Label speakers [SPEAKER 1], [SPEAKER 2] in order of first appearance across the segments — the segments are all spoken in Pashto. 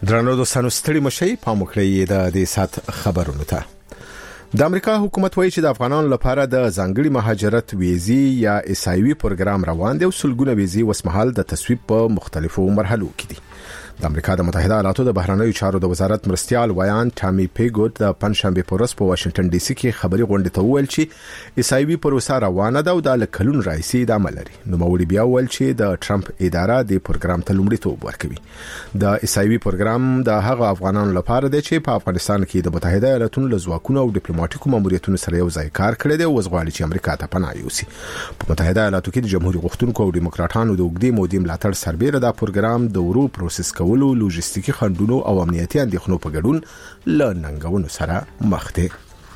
[SPEAKER 1] درنو دوستانو ستړي مشي پام وکړئ د دې سات خبرونو ته. د امریکا حکومت وایي چې د افغانانو لپاره د ځانګړي مهاجرت ویزي یا اسایوي پروګرام روان دی او سلګونه ویزي وسمحال د تصویب په مختلفو مرحلو کې دي. د امریکا د متحده ایالاتو د بهرنیو چارو د وزارت مرستيال ویان ټامي پیګوت د پنځشنبه په ورځ په واشنگټن ډي سي کې خبري غونډه ته وویل چې اسایوي پروسه روانه ده او د لکلون رئیسي د عمل لري. نو موري بیا وویل چې د ټرمپ اداره د پروګرام ته لومړیتوب ورکوي. د اسایوي پروګرام د هغه افغانانو لپاره دی چې په افغانستان کې د متحده ایالاتو له ځواکونو او ډیپلوماټیکو ماموریتونو سره یو ځای کار کړی دی او غواړي چې امریکا ته پناه یوسي. په متحده ایالاتو کې د جمهوریت غوښتونکو او دیموکراتانو د وګړي مودي ملاتړ سربېره د پروګرام د ورو پروسس کولو لوجستیکي خندونو او امنیتي اندېښنو په ګډون ل ننګونو سره مخ دي.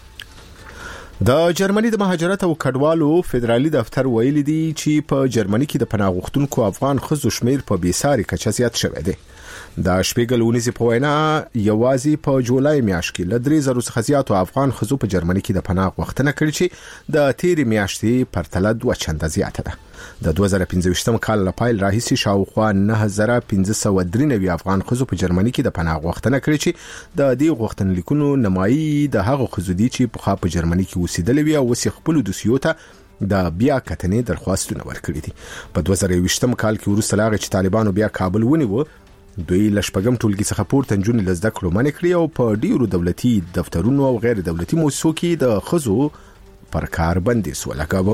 [SPEAKER 1] د جرمني د مهاجرت او کډوالو فدرالي دفتر ویلي دی چې په جرمني کې د پناه غوښتونکو افغان ښځو شمیر په بیساري کچه زیات شوی دی. د شپږل ونیزي په وینا یوازې په جولای میاشت کې ل 3000 څخه زیات افغان ښځو په جرمني کې د پناه غوښتنه کړې چې د تیر میاشتې پرتله 2 چنده زیاته ده. د 2015 کال لپاره راهیسي شاوخوا 9593 افغان ښځو په جرمني کې د پناه غوښتنه کړې چې د دې غوښتنلیکونو نمایي د هغو ښځو دي چې په جرمني کې اوسېدلې وي او وسې خپل دوسیو ته د بیا کتنې درخواستونه ورکړي دي. په 2020 کال کې وروسته لاغه چې طالبانو بیا کابل ونیو، دوی لشپګم ټولګي څخه پورته نجونې لزده کړو منې کړې او په ډیرو دولتي دفترونو او غیر دولتي مؤسسو کې د ښځو پر کار بندیز ولګاوه.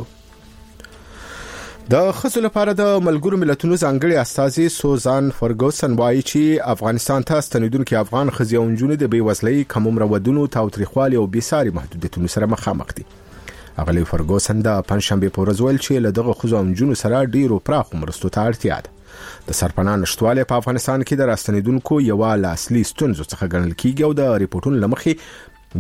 [SPEAKER 1] د ښځو لپاره د ملګرو ملتونو ځانګړي استازي سوزان فرګوسن وایي چې افغانستان ته ستنیدونکو افغان ښځې او نجونې د بیوزلۍ کمومره ودونو تاوتریخوالي او بیساري محدودیتونو سره مخامخ دي. اغلی فرګوسن د پنځشنبه په ورځ ویل چې له دغه ښځو او نجونو سره ډیرو پراخو مرستو ته اړتیا ده. د سرپناه نشټواله په افغانستان کې د راستنیدونکو یو اصلي ستونزو څخه ګڼل کیږي او د ریپورتونو لمخې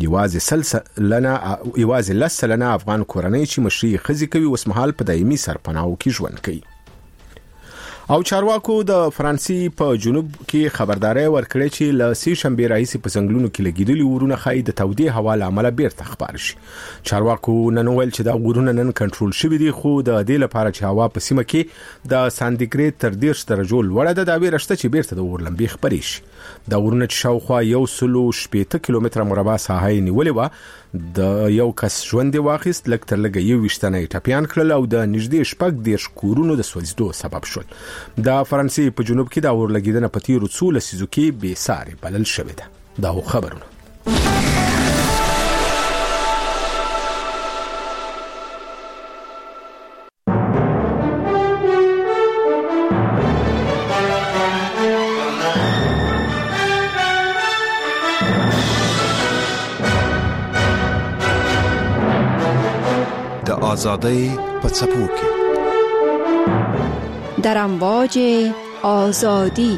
[SPEAKER 1] یوازې لسلنه افغان کورنۍ چې مشري ښځې کوي وسمحال په دایمي سرپناهو کې ژوند کوي. او چارواکو د فرانسې په جنوب کې خبرداري ورکړې چې ل سې شنبه راهیسي په څنګلونو کې لګیدلي ورونه خای د تودې هوا له امله بیرته خبر شي. چارواکو نن ویل چې دا ورونه نن کنټرول شوي دي، خو د دې لپاره چې هوا په سیمه کې د سانتیګریډ تر 10 درجو لوړه ده دا ویرشته چې بیرته د اورلمبي خبرې شي. دا ورونه چې شاوخوا 160 کیلومتره مربع ساحه نیولې و، د یو کس ژوند واخیست، لکه تر لګه یو وشتنې ټپيان کړل او د نږدې شپږ دیش کورونو د سوځیدو سبب شول. د فرانسې په جنوب کې د اورلګیدنه په تیرو څو لسیزو کې بې ساري بلل شوې ده. دا خبرونه
[SPEAKER 2] آزادی په څپو کې
[SPEAKER 3] در امواج آزادی.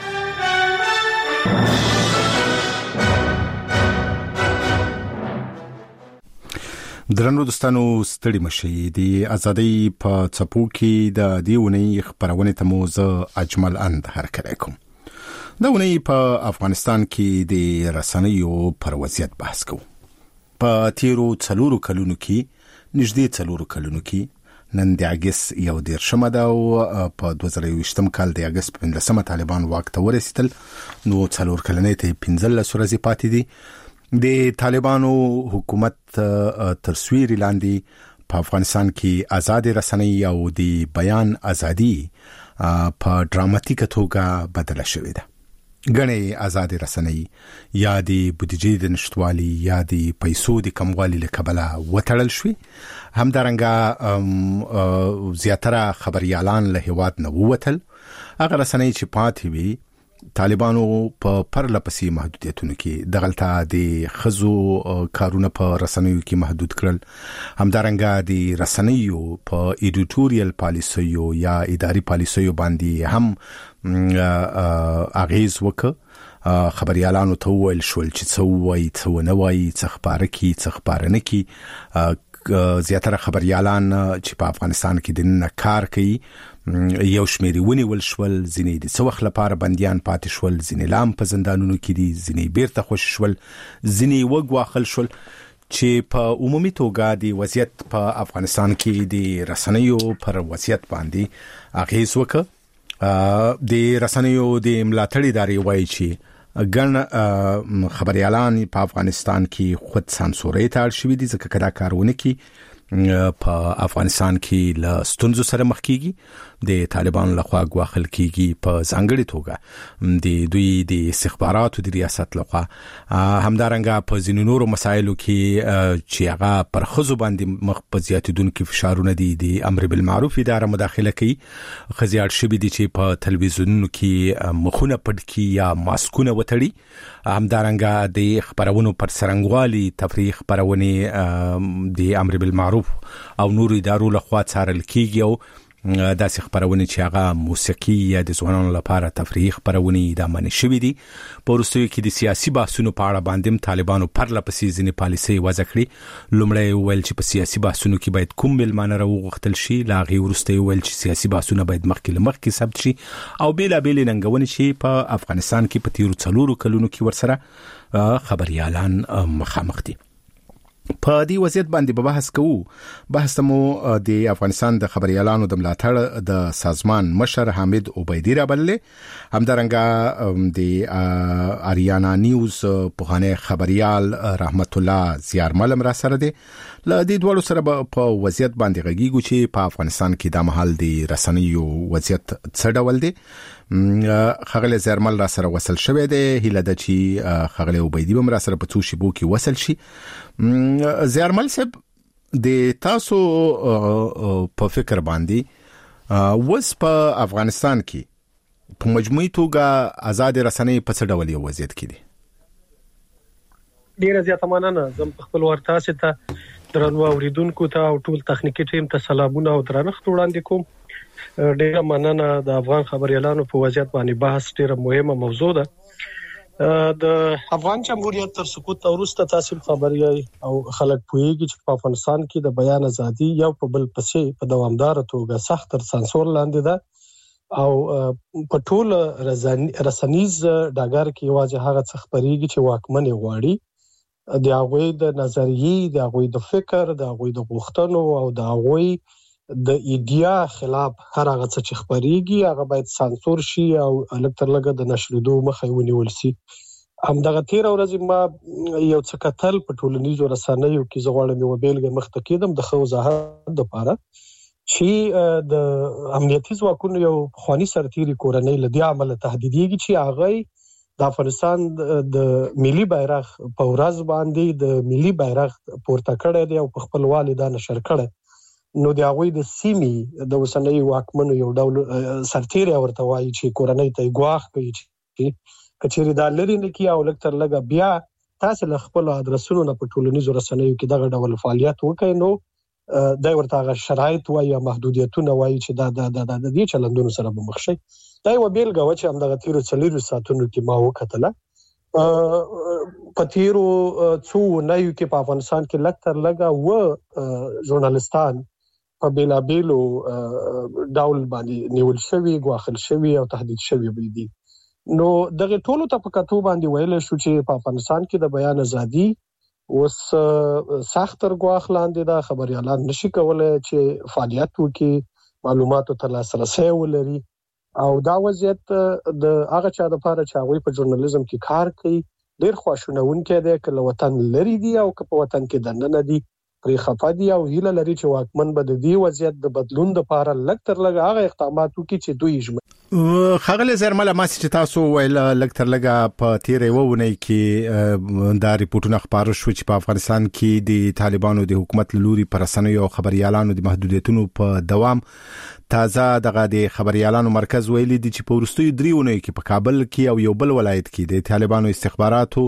[SPEAKER 1] درنو دوستانو ستړي مشي دی آزادی په څپو کې د دیونی خبرونه ته مو زه اجمل اند هرکلی کوم. دا ونی په افغانستان کې د رسنیو پر وضعیت بحث کوو. په تیرو 4 کلونو کې نږدې 4 کلونو کې نن د اگست 11 ده او په 2020 کال د اگست 15 طالبان واک ته ورسېدل. نو 4 کلنې ته 15 ورځې پاتې دي. د طالبانو حکومت تر سیوري لاندې په افغانستان کې آزاد رسنۍ او د بیان ازادي په ډراماتیکه توګه بدله شوې ده. غنې آزاد رسنۍ یا د بودیجې د نشټوالي یا د پیسو د کموالي له کبله وټړل شوې. همدارنګه زیاتره خبريالان له هیواد نه ووتل. هغه رسنۍ چې پاتې وي طالبانو په پرلپسې محدودیتونو کې دغلطه د خزو کارونه په رسنیو کې محدود کړل. همدارنګه د رسنیو په ایډیټوریال پالیسیو یا اداري پالیسیو باندې هم اغیز وکړ. خبريالانو ته ویل شول چې څه وایي څه نه وایي، څه خبره کی څه خبره نه کی. زیاتره خبريالان چې په افغانستان کې د نن کار کوي یو شمېر ونیول شول، ځینې د څه وخت لپاره بنديان پاتې شول، ځینې لام په زندانونو کې دي، ځینې بیرته خوش شول، ځینې وګواخل شول. چې په عمومي توګه د وضعیت په افغانستان کې د رسنیو پر وضعیت باندې اغیز وکړ. د رسنیو د ملاتړ ادارې وایي چې ګڼ خبريالان په افغانستان کې خود سانسوري ته اړ شوي دي ځکه کدا کارونه کې په افغانستان کې له ستونزو سره مخ کیږي د طالبانو لخوا غواخل کیږي په ځانګړي توګه د دوی د استخباراتو د ریاست لخوا همدارنګه په ځینو نورو مسایلو کې چې هغه پر خزو باندې مخ په زیاتیدونکو فشارونه دي د امر بالمعروف اداره مداخله کوي خزيار شوی دي چې په تلویزیونونو کې مخونه پټ کی یا ماسکونه وتړي همدارنګه د خبرونو پر سرنګوالي تفریح خبرونه د امر بالمعروف او نور ادارو لخوا څارل کیږي او داسې خبرونه چې هغه موسیقي یا د ځوانانو لپاره تفریح خبرونه د منې شوې دي په وروستیو کې د سیاسي بحثونو په اړه باندې طالبانو پرله پسې ځینې پالیسۍ وضع کړې لومړی ویل چې په سیاسي بحثونو کې باید کوم ملمانه راوغوښتل شي لا غي وروستیو ویل چې سیاسي بحثونه باید مخکې ثبت شي او بیلابېل ننګونې شي په افغانستان کې په تیرو 4 کلونو کې ورسره خبريالان مخامخ دي په دې وضعیت باندې به بحث کوو بحث مو د افغانستان د خبريالانو د ملاتړ د سازمان مشر حامد عبیدی را بللې همدارنګه د اریانا نیوز پوهانه خبريال رحمت الله زیارمل را سره دي ل دې دوړو سره په وضعیت باندې غږیږي چې په افغانستان کې د محل د رسنیو وضعیت څه ډول دی خغل زیارمل را سره وصل شوی دی هله د چې خغل عبیدی بم را سره په څو شیبو کې وصل شي زیارمل صاحب د تاسو په فکر باندې وس په افغانستان کې په مجموعي توګه آزاد رسنۍ په څه ډول یو وضعیت کې دي
[SPEAKER 2] ډیره زیاته مننه زم خپل ورتاسه ته درنو اوریدونکو ته او ټول تخنیکی ټیم ته سلامونه او درنښت وړاندې کوم ډیره مننه د افغان خبريالانو په وضعیت باندې بحث ډیره مهمه موضوع ده د افغان جمهوریت تر سقوط وروسته تاسو خبري او خلک پوهیږي چې په افغانستان کې د بیان ازادي یو په بل پسې په دوامدار توګه سخت تر سانسور لاندې ده او په ټول رسنیز ډاګر کې واځي هغه څه خبريږي چې واکمن غواړي د هغه د نظریې د هغه د فکر د هغه د غوښتنو او د هغه د ایډیا خلاف هر هغه څه چې خبريږي هغه باید سانسور شي او الکترلګه د نشریدو مخه ونیول شي همدغه تیر ورځ ما یو څه کتل په ټولنیزو رسنیو کې زغړم یو بیلګه مخته کېدم د خوځه د پاره چې د امنیتي ځواکونو یو خواني سرتيري کورنۍ لدی عمل تهدیديږي چې هغه د افغانستان د ملي بیرغ په ورځ باندې د ملي بیرغ پورته کړی دی او په خپل والدانه نشر کړی نو د هغه د سیمې د وسنۍ واکمنو یو ډول سرتيري ورته وایي چې کورنۍ ته غواخ کوي چې کچېری د لری نه کی او لکتر لګا بیا تاسو له خپل ادرسونو نه په ټولنیزو رسنیو کې دغه ډول فعالیت وکړي نو د ورته هغه شرایط وایي یا محدودیتونه وایي چې د دې چلندونو سره به مخ شي دا یو بیلګه و چې همدغه تیرو 4 ساعتونو کې ما وکتله په تیرو څو نه یو کې په افغانستان کې لکتر لګا و ژورنالستان په بیلابیلو ډول باندې نیول شوی غواخل شوی او تهدید شوی دي نو دغه ټولو ته په کتو باندې ویل شو چې په افغانستان کې د بیان ازادي اوس سختر غواخلاندې دا خبريالان نشي کولای چې فعالیت وکړي معلوماتو ته لاسرسي ولري او دا وضعیت د هغه چا د لپاره چې هغه په ژورنالیزم کې کار کوي ډیر خوشونهونکې دی کله وطن لري دی او که په وطن کې دننه دی پرې خفادي او هیله لري چې واکمن به د دې وضعیت د بدلون لپاره لکتر لګا هغه اقدامات وکړي چې دوی
[SPEAKER 1] خغل زرمل ما چې تاسو ویل لکتر لګا په تیرې وونه کې دا ریپورتونه خبرو شو چې په افغانستان کې د طالبانو د حکومت لوري پر رسنیو او خبريالانو د محدودیتونو په دوام تازه دغه د خبريالانو مرکز ویلي دي چې په ورستیو دریونه کې په کابل کې او یو بل ولایت کې د طالبانو استخباراتو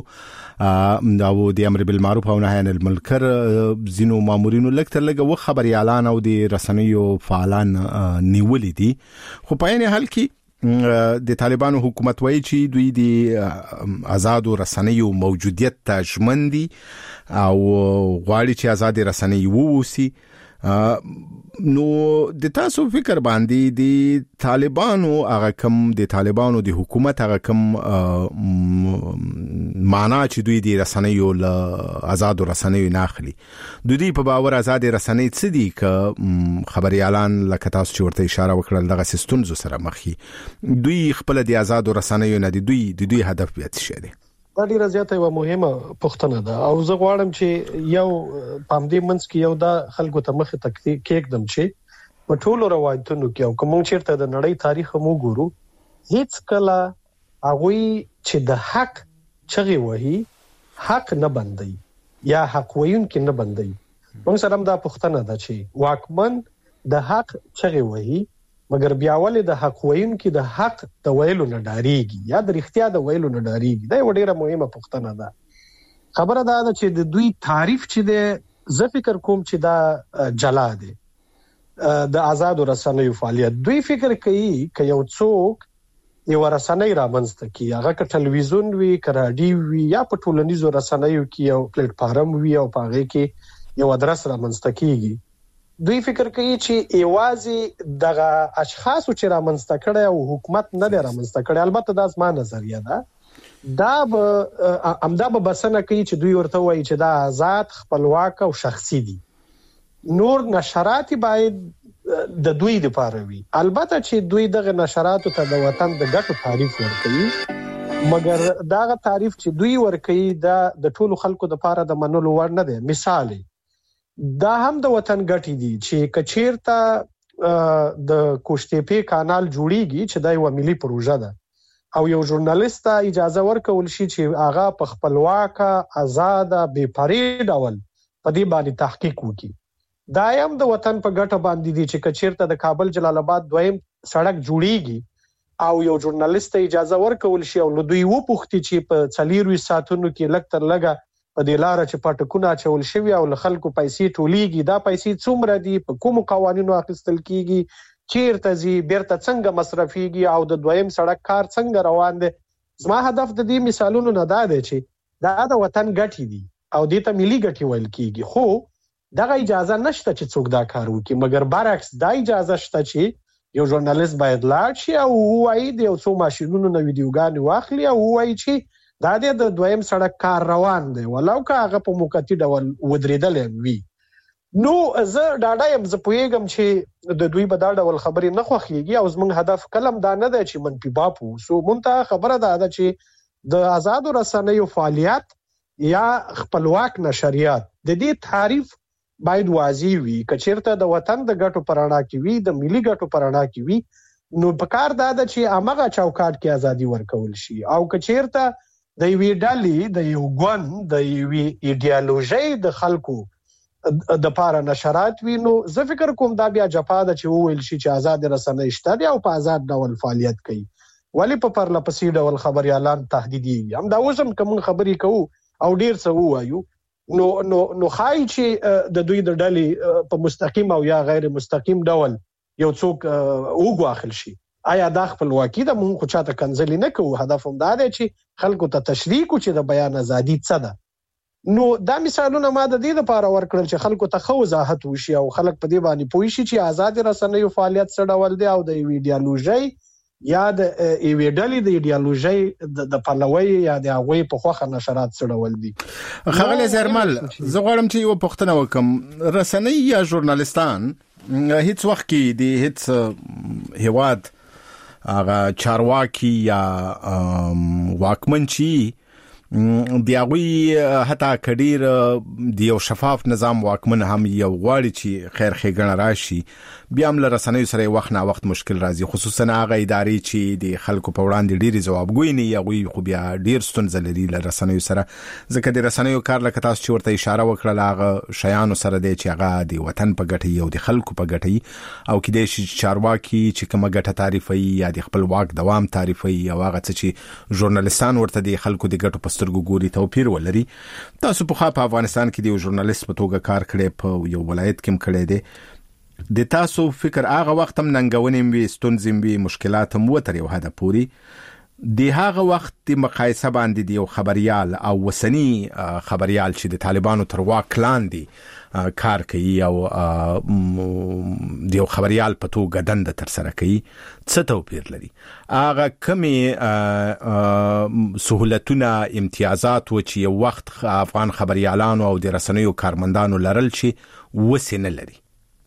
[SPEAKER 1] او د امر بالمعروف او نهي عن المنکر زینو مامورینو لکتر لګه و خبريالان او د رسنیو فعالان نیولې دي خو په عین حال کې د طالبانو حکومت وایي چې دوی د آزاد رسنیو موجودیت ته ژمن دي او غواړي چې آزاد رسنۍ ووسی نو د تاسو فکر باندې د طالبانو هغه کم د طالبانو د حکومت هغه کم معنا چې دوی د رسنیو له آزاد رسنیو ناخلي دوی په باور آزاد رسنۍ څه دي ک خبريالان لکه تاسو چې ورته اشاره وکړل دغه سیستم سره مخي دوی خپل د آزاد رسنیو نه دوی هدف بیا څه دي
[SPEAKER 2] دا ډیره زیاته یو مهمه پوښتنه ده او زه غواړم چې یو پامدې منځ کې یو دا خلکو ته مخه تکلیف کېږم چې په ټولو روایتونو کې او کوم چیرته د نړۍ تاریخ مو ګورو هیڅ کله هغه چې د حق چغې وهي حق نه بندي یا حق ویون کې نه بندي موږ سره دا پوښتنه ده چې واکمن د حق چغې وهي مګر بیا ولې د حق ویون کې د حق د ویلو نه ډاریږي یا د اختیار د ویلو نه ډاریږي دا ډیره مهمه پوښتنه ده خبره ده چې د دوی تعریف چې د زه فکر کوم چې دا جلا دي د آزاد رسنیو فعالیت دوی فکر کوي ک یو څوک یو رسنۍ رامنځته کی هغه ک ټلویزیون وی ک رادیو وی یا په ټولنیزو رسنیو کې یو پلیټ فارم وی او پاغه کې یو ادرس رامنځته کیږي دوی فکر کوي چې ایوازي دغه اشخاص چې رامنځته کړي او حکومت نه لري رامنځته کړي البته دا زما نظریه ده دا امدا به بسنه کوي چې دوی ورته وایي چې دا آزاد خپلواک او شخصي دي نور نشرات باید د دوی لپاره وي البته چې دوی دغه نشراتو ته د وطن د ګټو تعریف ورکوي مګر داغه تعریف چې دوی ورکوي دا د ټولو خلکو لپاره د منلو وړ نه دی مثال دا هم د وطن ګټي دي چې کچیرته د کوشتېپی کانال جوړیږي چې دا یو ملي پروژه ده او یو ژورنالیست اجازه ورکول شي چې هغه په خپلواک آزاد بے پرې ډول په دې باندې تحقیق وکړي دا هم د وطن په ګټه باندې دي چې کچیرته د کابل جلال آباد دویم سړک جوړیږي او یو ژورنالیست اجازه ورکول شي او نو دوی وپوښتي چې په 40 ساعتونو کې لږ تر لږه په دې لار چې پټکونه چول شوی او خلکو پیسې ټولېږي دا پیسې څومره دي په کوم قوانینو اخیستل کیږي چیرته زی بیرته څنګه مصرفيږي او د دویم سړک کار څنګه روان دي زما هدف د دې مثالونو نه دا دی چې دا د وطن ګټي دي او دې ته ملي ګټي ویل کیږي خو دغه اجازه نشته چې څوک دا کار وکړي مګر برعکس دا اجازه شته چې یو ژورنالیست باید لاړ شي او وایي د یو څو ماشینونو نه ویډیوګان واخلي او وایي چې دا د دویم سړک کار روان دی ولو که هغه په موقتی ډول ودرېدل وي نو زه ډاډه یم زه پوهیږم چې د دوی په دا ډول خبرې نه خوښیږي او زموږ هدف کلم دا نه دی چې منفي باپو سو مونته خبره ده چې د آزاد رسنیو فعالیت یا خپلواک نشریات د دې تعریف باید واضح وي کچیرته د وطن د ګټو پرانا کې وي د ملي ګټو پرانا کې وي نو په کار دا ده چې امغه چوکاټ کې ازادي ورکول شي او کچیرته د یوې ډلې د یو ګوند د یوې ایډیالوژي د خلکو د پاره نشرات وینو زه فکر کوم دا بیا جپا ده چې وویل شي چې آزاد رسنۍ شته دي او په آزاد ډول فعالیت کوي ولی په پرلپسې ډول خبريالان تهدیدي هم دا اوسم کوم خبرې کوو او ډیر څه وایو نو خای چې د دوی د ډلې په مستقیم او یا غیر مستقیم ډول یو څوک وګواخل شي آیا دا خپلواکي د مونږ خو چاته کنځلې نه کوو هدف هم دا دی چې خلکو ته تشریح کو چې د بیان ازادي څه ده نو دا مثالونه ما د دې لپاره ورکړل چې خلکو ته خو وضاحت وشي او خلک په دې باندې پوه شي چې آزاد رسنیو فعالیت څه ډول دی او د ایډیالوژي یا د ایډیالوژي د ایډیالوژي د پلوي یا د هغه په خوخه نشرات څه ډول دي
[SPEAKER 1] خغل زرمل زه غواړم چې یو پوښتنه وکم رسنۍ یا ژورنالیستان هیڅ وخت کې د هیڅ هیواد هغه چارواکي یا واکمن چی دی هغه حتی کډیر دی یو شفاف نظام واکمن هم یو غواړي چې خیر ښېګڼه راشي بیا هم له رسنیو سره وخت نه وخت مشکل راځي خصوصا هغه ادارې چې د خلکو په وړاندې ډېری ځوابګوي نه یوي خو بیا ډېر ستونزې لري له رسنیو سره ځکه د رسنیو کار لکه تاسو چې ورته اشاره وکړه هغه شیانو سره دی چې هغه د وطن په ګټه یو د خلکو په ګټه او کې د چارواکي چې کومه ګټه تعریفي یا د خپلواک دوام تعریفي او هغه چې ژورنالیستان ورته د خلکو د ګټو په سترګو ګوري توپیر ولري تاسو په افغانستان کې د ژورنالیست په توګه کار کړی په یو ولایت کې کړی دی د تاسو فکر هغه وخت هم ننګونې وي ستونزې وي مشکلات هم وتر یو حد پوري د هغه وخت د مقایسه باندې د یو خبريال او وسنی خبريال چې د طالبانو تر واک لاندې کار کوي او د یو خبريال په توګه دنده تر سره کوي څه توپیر لري؟ هغه کمی سہولتونه امتیازات و چې یو وخت افغان خبريالانو او د رسنیو کارمندانو لرل چې وسنه لري.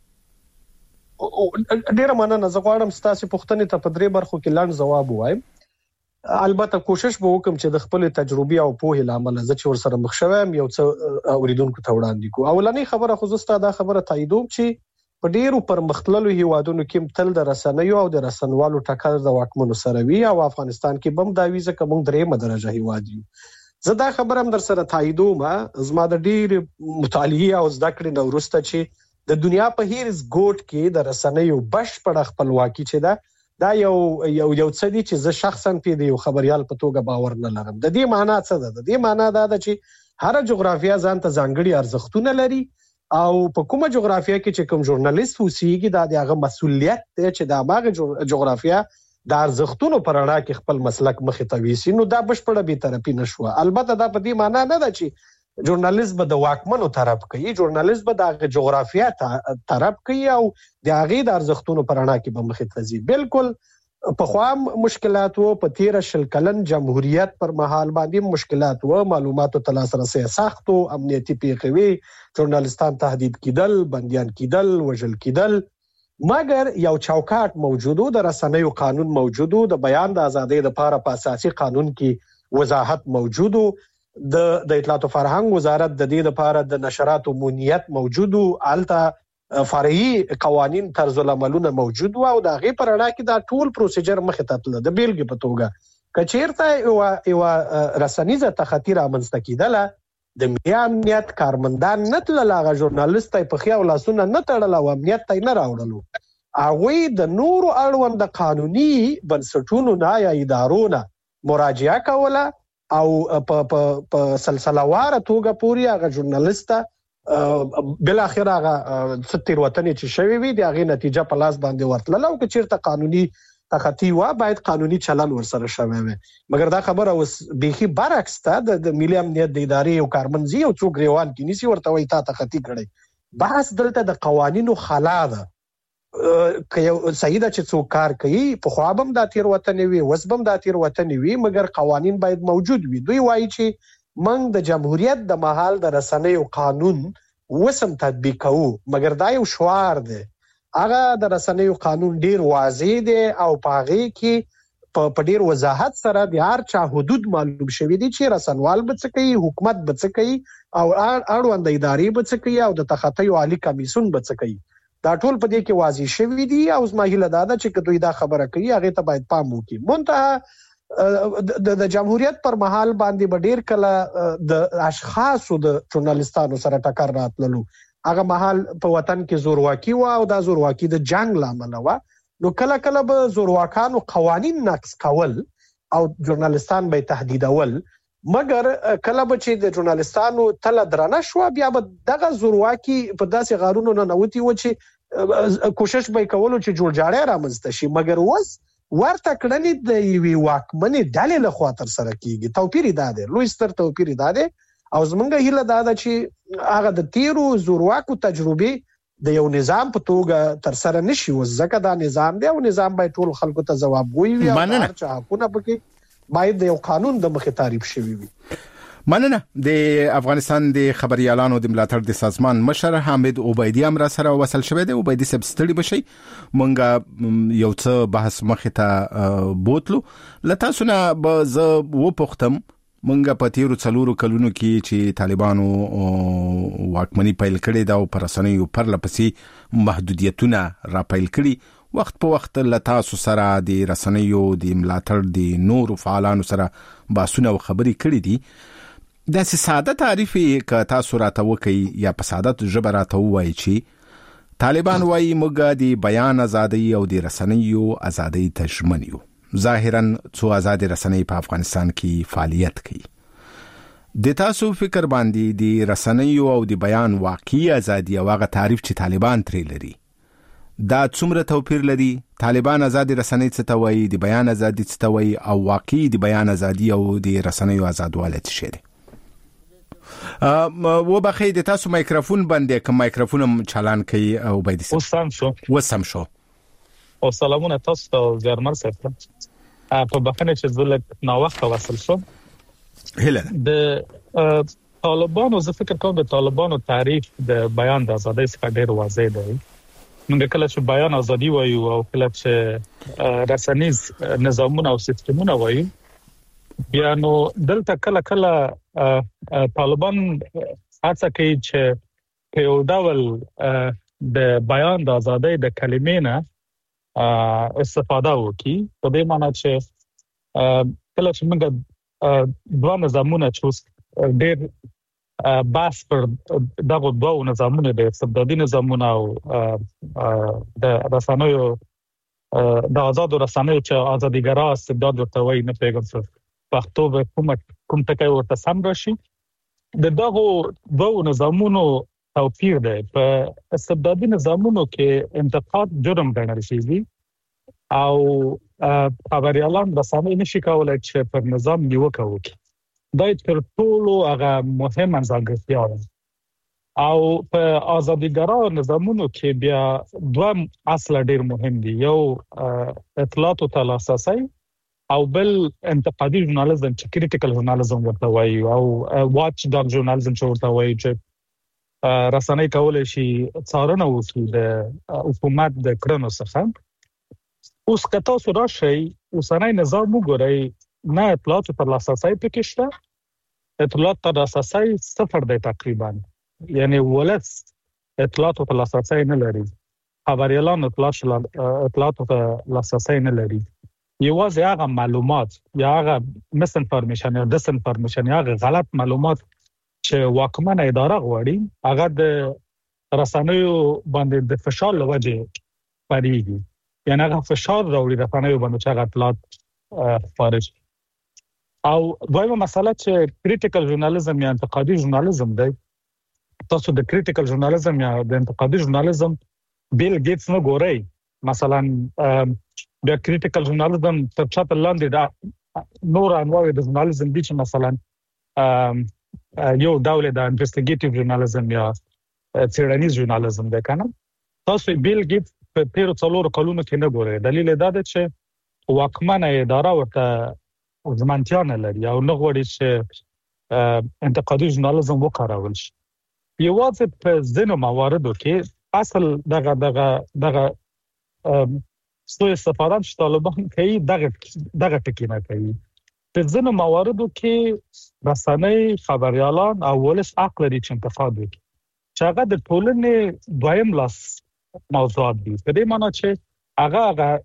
[SPEAKER 2] ډیره مننه. زه غواړم ستاسو پوښتنې ته په درې برخو کې لاندې جواب وایم. البته کوشش به وکم چې د خپل تجربه او پوهه لامل زه چې ورسره مخ شوم یو څه اوریدونکو ته وړاندې کو. اولنۍ خبره خو زستا دا خبره تاییدوم چې په ډیرو پرمختللو هیوادونو کې تل د رسنیو او د رسنوالو ټکر د واکمنو سره وی او افغانستان کې بم دا ویزه کوم درېمه درجه هیواد یو. زه دا خبره هم در سره تاییدوم. زما د ډیر مطالعه او زده کړې نو وروسته چې د دنیا په هیڅ ګوټ کې د رسنیو بشپړ خپلواکي چې دا یو څه دي چې زه شخصا په دې خبريال په توګه باور نه لرم. د دې معنی څه ده؟ د دې معنی دا ده چې هر جغرافیا ځان ته ځانګړي ارزښتونه لري او په کومه جغرافیا کې چې کوم ژورنالیست اوسېږي دا د هغه مسؤلیت دی چې د هغه جغرافیا د ارزښتونو پر اړه کې خپل مسلک مخې ته ویسي. نو دا بشپړه به طرفي نشوه. البته دا په دې معنی نه ده چې ژورنالیست به د واکمنو طرف کوي. ژورنالیست به د جغرافیا طرف کوي او د هغه د ارزښتونو پر اړه کې به مخې ته ځي. بالکل په خام مشکلات وو. په 13 کلن جمهوریت پر مهال باندې مشکلات وو. معلوماتو ته لاسرسي سخت او امنیتي پیښوي، ژورنالیستان تهدید کیدل، بنديان کیدل، وژل کیدل. مګر یو چوکاټ موجودو، د رسنیو قانون موجودو، د بیان د ازادۍ لپاره په اساسي قانون کې وضاحت موجودو، د اطلاعات او فرهنګ وزارت د دې لپاره د نشراتو امنیت موجودو، الته فرعي قوانين طرز العملونه موجود او د غي پر اړه کې دا ټول پروسیجر مخه ته تل د بیلګې په توګه کچیرته یو رسنیزه تخطیر امنځته کیدله د ملي امنیت کارمندان نه تللاغه ژورنالیست په خیا ولاسونه نه تړل او امنیت ته نه راوړلو. هغه د نورو اړوند قانوني بنسټونو نه یا ادارونو مراجعه کوله او په سلسلهواره توګه پوری هغه ژورنالیست بل اخر هغه ستیر وطن چې شوی وي د هغه نتیجه په لاس باندې ورتله او چیرته قانوني تخطی وا باید قانوني چلن ورسره شوی وي. مګر دا خبره اوس بيخي برعکس ته د ملي امنیت د ادارې او کارمنځي او څوک ریوان کې نسی ورته وي تا تخطی کړي. بحث دلته د قوانینو خلا ده. که یو سیده چې څوک کار کوي په خوابم د تیر وطن وي وسبم د تیر وطن وي مګر قوانین باید موجود وي. دوی وایي چې موږ د جمهوریت د محل د رسنیو قانون وسم تطبیق کوو مګر دا یو شعار دی. هغه د رسنیو قانون ډیر واضح دی او پاغي کې په ډیر وضاحت سره د هر چا حدود معلوم شوی دي چې رسنوال به څه کوي، حکومت به څه کوي او اړوند ادارې به څه کوي او د تخطی عالی کمیسیون به څه کوي. دا ټول په دې کې واضح شوی دي او زما هیله ده چې دوی دا خبره کوي هغه ته باید پام وکړي. منتها د جمهوریت پر مهال باندې ډیر کله د اشخاصو د ژورنالیستانو سره ټکر راتللو. هغه مهال په وطن کې زورواکي و او دا زورواکي د جنگ لامل و. نو کله کله به زورواکانو قوانین نقض کول او ژورنالیستان به تهدیدول مګر کله به چې د ژورنالیستانو تل درنه شو بیا به دغه زورواکي په داسې غارونو نه نوتی و چې کوشش به کولو چې جوړجاړی رامنځته شي مګر وس ورته کړنې د یوې واکمنې ډلې له خوا تر سره کیږي. توپیر دا دی، لوی ستر توپیر دا دی او زمونږ هیله دا ده چې هغه د تیرو زورواکو تجربه د یو نظام په توګه تر سره نشي وځکه دا نظام دی او نظام باید ټول خلکو ته جوابګوي وي او هر چا حقونه پکې باید د یو قانون د مخې تعریف شوی وي.
[SPEAKER 1] مننه. د افغانستان د خبريالانو د ملاتړ د سازمان مشر حامد عبیدی هم را سره وصل شوی دی. عبیدی صاحب ستړي بشي مونږ یو څه بحث مخې ته بوتلو لته سونه به ز و پختم مونږه په تیرو څلورو کلونو کې چې طالبانو واکمنی پیل کړې دا او پرسنیو پر لپسې محدودیتونه را پیل کړي وخت په وخت لتاسو سره د رسنیو د ملاتړ د نورو فعالانو سره باسونه او خبرې کړې دي. دا ساده تعریف ک تاسو راته وکي یا په ساده ژبه راته وایي چې طالبان وایي موږ د بیان ازادي او د رسنیو ازادي ته ژمن یو. ظاهرا څو آزاد رسنۍ په افغانستان کې فعالیت کوي. د تاسو فکر باندې د رسنیو او د بیان واقعي ازادي او هغه تعریف چې طالبان ترې لري دا څومره توپیر لري؟ طالبان ازادي رسنۍ څه ته وایي، د بیان ازادي څه ته وایي، او واقعي د بیان ازادي او د رسنیو ازادواله څه شي دي؟ و بخیر د تاسو مایکروفون باندې کوم مایکروفون چالان کوي او باید وسم شو
[SPEAKER 4] او سلامونه تاسو ته ګرمر صاحب په بخنه چې زله نو وخت وصل شو
[SPEAKER 1] هله
[SPEAKER 4] د طالبانو زه فکر کوم د طالبانو تعریف د بیان د ازادۍ څخه ډیر واضح دی. موږ کله چې بیان ازادي وایو او کله چې رسنیز نظامونه او سیستمونه وایو بیا نو دلته کله طالبان هڅه کوي چې په یو ډول د بیان د ازادۍ د کلمې نه استفاده وکړي. په دې معنی چې کله چې موږ دوه نظامونه چې ډېر بحث پر دغه دوه نظامونه د استبدادي نظامونه او د رسنیو د آزادو رسنیو چې ازاديګرا استبداد ورته وایي نه پیغام څه پښتو به کوم ټکی ورته سم راشي. د دغه دوه نظامونو توپیر دی. په استبدادي نظامونو کې انتقاد جرم ګڼل کېږي او خبريالان رسنۍ نشي کولای چې پر نظام نیوکه وکړي. دا تر ټولو هغه مهمه ځانګړتیا ده او په ازاديګرا نظامونو کې بیا دوه اصل ډېر مهم دي. یو اطلاعات او لاسرسی او بل انتقادي ژورنالیزم چې کریټیکل ژورنالیزم ورته وایي او واچ ډاګ ژورنالیزم چې ورته وایي چې رسنۍ کولای شي څارنه وکړي د حکومت د کړنو څخه. اوس که تاسو راشئ اوسنی نظام وګورئ نه اطلاعات پر لاسرسی پکې شته. اطلاعات پر لاسرسی صفر دی تقریبا، یعنی ولس اطلاعات پر لاسرسی نه لري. خبريالان اطلاعات پر لاسرسی نه لري. یوازې هغه معلومات یا هغه مس انفارمیشن یا ډس انفارمیشن یا هغه غلط معلومات چې واکمنه اداره غواړي هغه د رسنیو باندې د فشار لوجه پریږي. یعنی هغه فشار راوړي رسنیو باندې چې هغه اطلاعات خارج. او دویمه مسله چې کریټیکل ژورنالیزم یا انتقادي ژورنالیزم دی. تاسو د کریټیکل ژورنالیزم یا د انتقادي ژورنالیزم بیل گیټس نه ګورئ. مثلا د کریټیکل ژورنالیزم تر چاته لاندې دا نور انواع د ژورنالیزم دي چې مثلا یو ډول د انویسټیګیټیو ژورنالیزم یا څېړنیز ژورنالیزم دی کنه. تاسو بیل گیټس په تیر څلور کلونو کې نه ګورئ. دلیل دا دی چې واکمنه اداره ورته ځمانتیا نه لري او نه غواړي چې انتقادي ژورنالیزم وکارول شي. یوازې په ځینو مواردو کې اصل دغه سوء استفاده چې طالبان کوي دغه ټکی نه کوي. په ځینو مواردو کې رسنۍ خبريالان او ولس حق لري چې انتقاد وکړي چې هغه د ټولنې دویم لاس موضوعات دي. په دې معنی چې هغه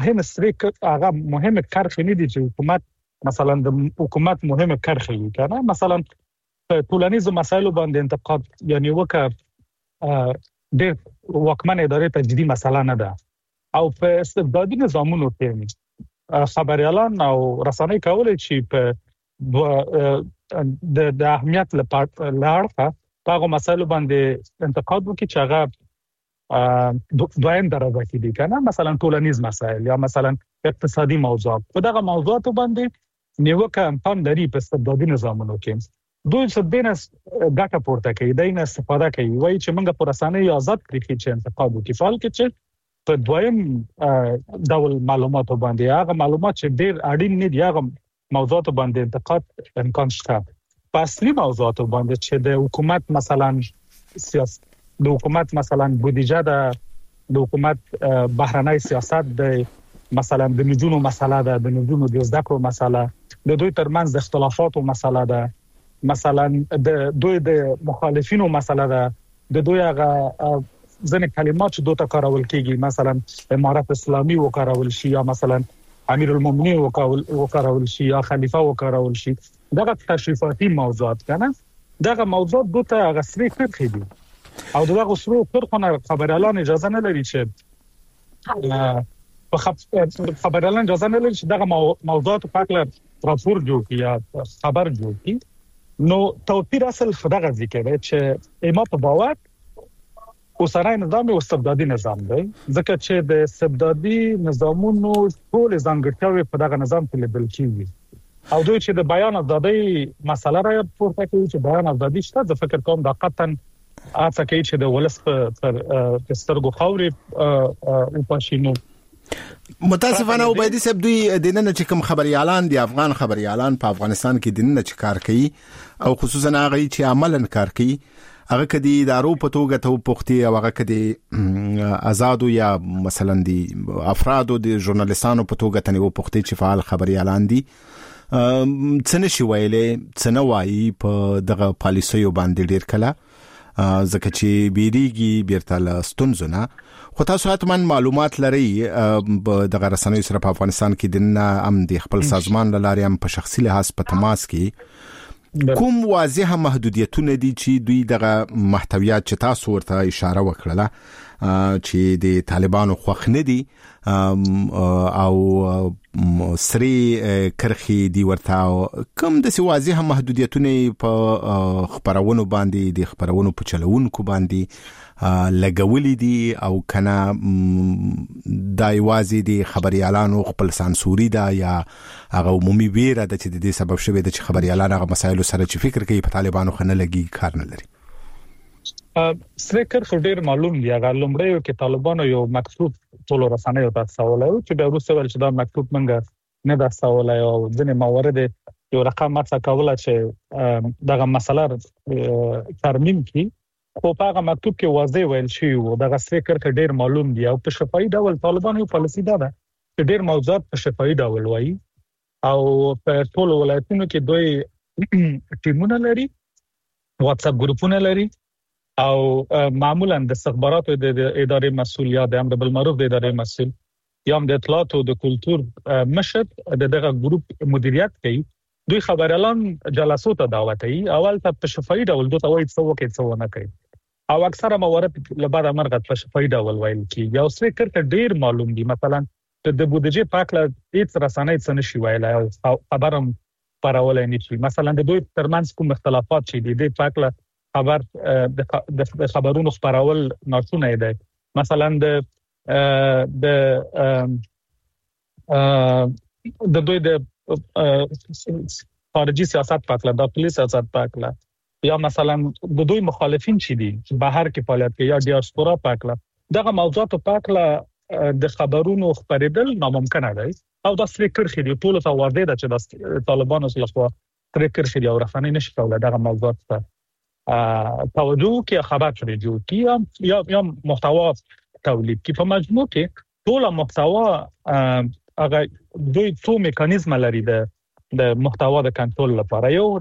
[SPEAKER 4] مهمه کرښې نه دي چې حکومت مثلا د حکومت مهمه کرښې وي کنه. مثلا په ټولنیزو مسایلو باندې انتقاد یعنی وکړه ډېر واکمن ادارې ته جدي مسله نه ده. او په استبدادي نظامونو کې خبريالان او رسنۍ کولای شي په د اهمیت لپاره هغه مسایلو باندې انتقاد وکړي چې هغه دویم درجه کې دي کنه. مثلا ټولنیز مسایل یا مثلا اقتصادي موضوعات. په دغه موضوعاتو باندې نیوکه امکان لري په استبدادي نظامونو کې. دوی څه دینس ګټه پورته کوي، دینه استفاده کوي، وایي چې موږ په رسنۍ آزاد کړی چې انتقاد وکړي. فعال کې چې په دویم ډول معلوماتو باندې هغه معلومات چې ډېر اړین نه دي هغه موضوعاتو باندې انتقاد امکان شته. په اصلي موضوعاتو باندې چې د حکومت مثلا سیاست، د حکومت مثلا بودیجه ده، د حکومت بهرنی سیاست ده، مثلا د نجونو مسله ده، د نجونو د زده کړو مسله، د دوی ترمنځ د اختلافاتو مسله ده، مثلا د دوی د مخالفینو مسله ده، د دوی هغه ځنې کلمات چې دوی ته کارول کیږي مثلا امارت اسلامي وکارول شي یا مثلا امیر المؤمنین وکارول شي یا خلیفہ وکارول شي. دغه تشریفاتي موضوعات کنه. دغه موضوعات دوی ته هغه سری کړی دي او دغه سری خبرونه خبريالان اجازه نه لري چې خبريالان اجازه نه لري چې دغه موضوعات په اړه راپور جوړ کړي یا خبر جوړ کړي. نو توپیر اصل خدغه ذکر دی چې ما په باور اوسنۍ نظام یو استبدادي نظام دی ځکه چې د استبدادي نظامونو ټول ځانګړتیاوې په دغه نظام کې لیدل کیږي او دوی چې د بیان ازادۍ مسله را پورته کوي چې بیان ازادي شته د فکر کوم د قطن اته کوي چې د ولس په سترګو خوري او پښینو
[SPEAKER 1] متاسفانه وبایدي سب دوی د نن چې کوم خبريالان دي افغان خبريالان په افغانستان کې د نن چې کار کوي او خصوصا هغه چې عملاً کار کوي هغه کدي ادارو په توګه ته پوښتي او هغه کدي آزادو یا مثلا دي افرادو دي ژورنالستانو په توګه ته نه پوښتي چې فعال خبريالان دي څنګه شي ویلې څنګه وایي په دغه پالیسیو باندې ډیر کله ځکه چې بیریږي بیرته ستونزونه خو تاسو حتمن معلومات لري دغه رسنیو سره په افغانستان کې د ام د خپل سازمان لاري هم په شخصي لحاظ په تماس کې کوم واضحه محدودیتونه دي چې دوی دغه محتویات چې تاسو ورته اشاره وکړه چې د طالبانو خوښ نه دي او سری کرخي دی ورته کوم د سی واضحه محدودیتونه په خبرونو باندې د خبرونو په چلوونکو باندې لګولې دي او کنه دای وازي دي خبريالانو خپل سانسوري دا یا هغه عمومي ویره د چې د دې سبب شوی د خبريالانو هغه مسایلو سره چې فکر کوي په طالبانو خنه لګي کار نه لري
[SPEAKER 4] سریکر خو ډیر معلوم دی هغه لومړی کې طالبانو یو مکتوب ټول رسنیو ته سوالو چې به وروسته ول چې دا مکتوب منګه نه دا سوال او ځنې موارد یو رقم ماته کوله چې دغه مسله ترمیم کی خو په هغه مکتوب کې واضح ویل شوی و دغه سریکر کې ډیر معلوم دی او په شفاهي ډول طالبانو پالیسي ده چې ډیر موضوعات په شفاهي ډول وایي او په ټول ولایتونو کې دوی ټیمونه لري واتس اپ ګروپونه لري او معمولا د استخباراتو د ادارې مسؤل یا د امر بالمعروف د ادارې مسؤل یا د اطلاعات او د کلچر مشر دغه ګروپ مدیریت کوي دوی خبريالان جلسو ته دعوت کوي اول ته په شفاهي ډول دوی ته وایي څه نه کوي او اکثره موارد لپاره مرغه په شفاهي ډول وایي چې یو څه کړه ډیر معلوم دي مثلا د بودیجې پاکله هیڅ رسنۍ څه نشي ویلای او خبرم پرولای نه شي مثلا د دوی ترمنځ کوم اختلافات چې دي پاکله خبر د خبرونو خبرول ناشونه دی مثلا د دوی د خارجي سیاست پاکله د پولیس سیاست پاکله یا مثلا د دوی مخالفین چې دي بهر کې فعالیت کوي یا ډیاسپورا پاکله دغه موضوعات پاکله د خبرونو خبرېدل ناممکن دی او دا سریکر خېدي ټول ته واضح ده چې د طالبانو سره خو سریکر خېدي او رسنۍ نشي کولای دغه موضوعات ته توجه کې خبر شوی جوړ کی یا محتوا تولید کی په مجموع کې ټول محتوا هغه دوی څو میکانیزم لري د محتوا د کنټرول لپاره یو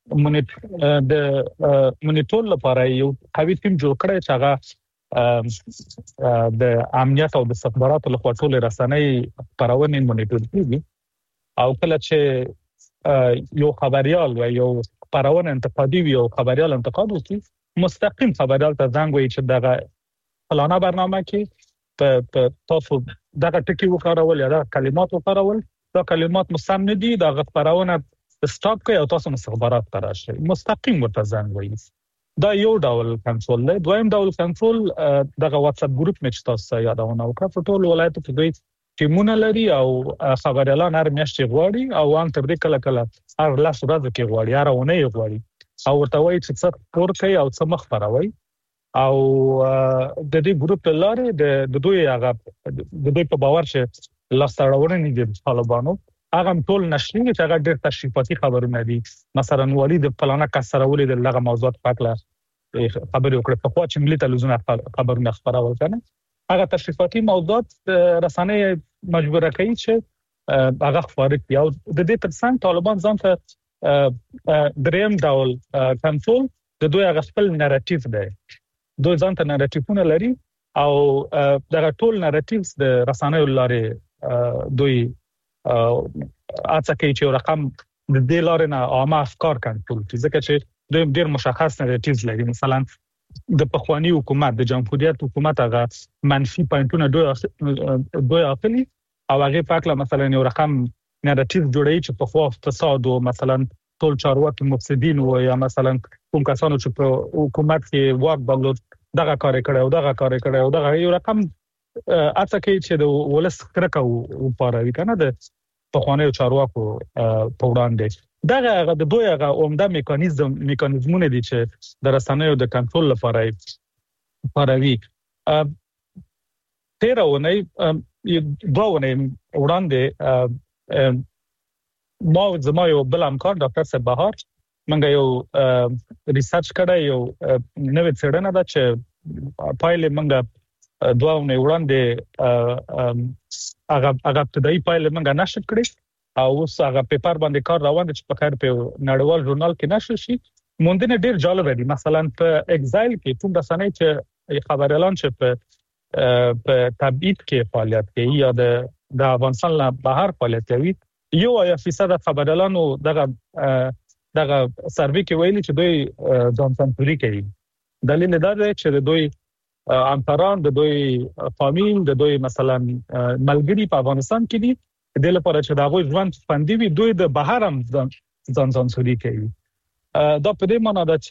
[SPEAKER 4] مونیټور لپاره یو قوي ټیم جوړ کړی چې هغه د امنیت او د استخباراتو لخوا ټول رسنۍ خبرونه مونیټور کوي او کله چې یو خبريال و یو خبرونه انتقادي وي او خبريال انتقاد وکړي مستقیم خبريال ته زنګ وایي چې دغه فلانه برنامه کې په تاسو دغه ټکی وکړول یا دغه کلمات وکړول دا کلمات مسم نه دي دغه خبرونه سټاپ کوي او تاسو مستخبارات ته راشي مستقیم ورته زنګ وایي دا یو ډول کنټرول دی دویم ډول کنټرول دغه واتس اپ ګروپ مې تاسو یادونه وکړه په ټول ولایتو کې دوی ټیمونه لري او خبريالان هر میاشت غواړي او ان تر دې کله هر لاس ورځ کې غواړي هر ونه غواړي او ورته وایي چې څه کور کوي او څه مخ خبروي او د دې ګروپ لاره د دوی هغه د دوی په باور چې لاستړونه دي طالبانو هغه ټول نشري چې هغه ډېر تشریفاتي خبرونه دي مثلا ولید فلانه کسره ولید دغه موضوعات پاکله خبرې وکړه په خوا چې ملي تلویزیون خبرونه خبرول کنه هغه تشریفاتي موضوعات رسنۍ مجبوره کوي چې هغه خبرې کوي او د دې ترڅنګ طالبان ځان ته دریم ډول کنټرول د دوی هغه خپل نریټیو دی دوی ځان ته نریټیوونه لري او دغه ټول نریټیوز د رسنیو لارې دوی اڅه کوي چې رقم د دې لارې نه عامه افکار کنټرول کوي ځکه چې دوی ډېر مشخص نریټیوز لري مثلا د پخوانی حکومت د جمهوریت حکومت هغه منفي پوینټونه دوی اخلي او هغه پاکله مثلا یو رقم نریټیو جوړوي چې په خوا فساد او مثلا ټول چارواکي مفسدين او یا مثلا کوم کسانو چې په حکومت کې واک بلد دغه کار کړي او دغه یو رقم اته کې چې د ولس کرکه او پاروي کنه د پخوانیو چارواکو په وړاندې دغه د دوی هغه عمده میکانیزمونه دي چې د رسنیو د کنټرول لپاره پاروي 13 ونې وړاندې ما زمایو بل همکار ډاکټر صاحب بهار منګه یو ریسرچ کړی یو نوې څېړنه ده چې پایله منګه دوه وړاندې هغه ابتدایي پایله منګه نشر کړې او اوس هغه پیپر باندې کار روان دي چې په خیر په نړیوال ژورنال کې نشر شي مونږ ډېر جالب دي مثلا په ایگزایل کې کوم رسنۍ چې خبر اعلان شي په تبعید کې فعالیت کوي یا د افغانستان له بهر فعالیت کوي 1% خبر اعلانو دغه سروې کې ویلي چې دوی ځان سنتوري کوي دلیل دا دی چې دوی همکاران د دوی فامیل د دوی مثلا ملګری په افغانستان کې دي د لپاره چې دا غوښ ژوند فندي وي دوی د بهر هم ځان سنتوري کوي دا په دې معنی ده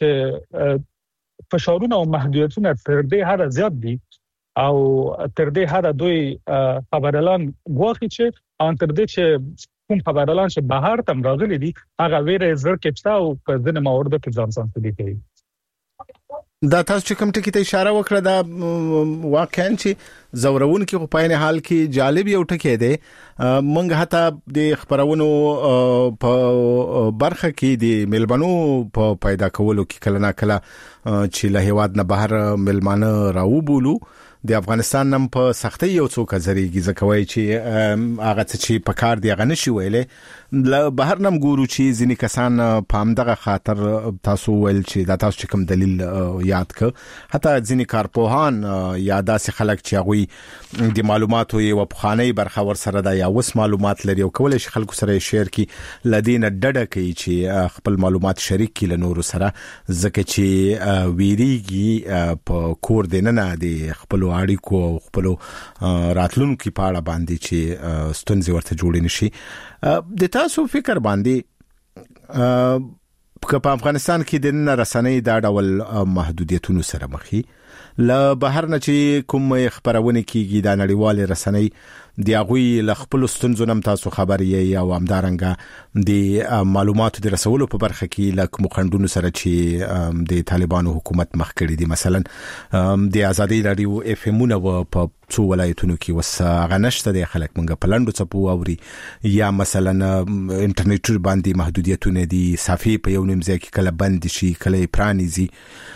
[SPEAKER 4] چې فشارونه او محدودیتونه تر دې حد زیات دي او تر دې حد دوی خبر اعلان غواړي چې ان تر دې چې کوم خبر اعلان چې بهر تم راغلي دي هغه ویره زر کېپتا او په ځینې موارد کې ځان سنتوري کوي
[SPEAKER 1] دا تاسو چې کوم ټکی ته اشاره وکړه دا واقعا چې زورون کې په پاینه حال کې جالب یو ټکی دی منګ هتا د خبرونو په برخه کې د ملبنو په پیدا کولو کې کله نه کله چې له هواد نه بهر ملمانه راو بولو د افغانستان نم په سختي یو څوک زریږي ځکوي چې هغه چې په کار دی غنه شي ویلې له بهر نم ګورو چې ځینې کسان په همدغه خاطر تاسو ول چې دا تاسو کوم دلیل یاد ک حتی ځینې کارپوهان یا داسې خلک چې هغه د معلوماتو یو بخانه برخه ور سره دا یا وس معلومات لري او کول شي خلکو سره شیر کی لدین ډډه کوي چې خپل معلومات شریک کړي له نورو سره ځکه چې ویریږي په کور دینه د خپل اړیکو او خپل راتلونکو په اړه باندې چې ستونزې ورته جوړې نشي د تاسو فکر باندې په افغانستان کې د رسنۍ دا ډول محدودیتونو سره مخې له بهر نه چې کوم خبرونه کیږي د نړیوال رسنۍ دی هغه ل خپل ستونزو نم تاسو خبرې او همدارنګه د معلوماتو د رسولو په برخه کې لکه مخندونو سره چې د طالبانو حکومت مخ کړی دي مثلا د ازادي رادیو اف امونه په څو ولایتونو کې وسه غنشته د خلک منګه پلانډو چپو اوري یا مثلا انټرنیټ باندې محدودیتونه دي صفحې په یو نیم ځای کې کله بند شي کله پرانیزي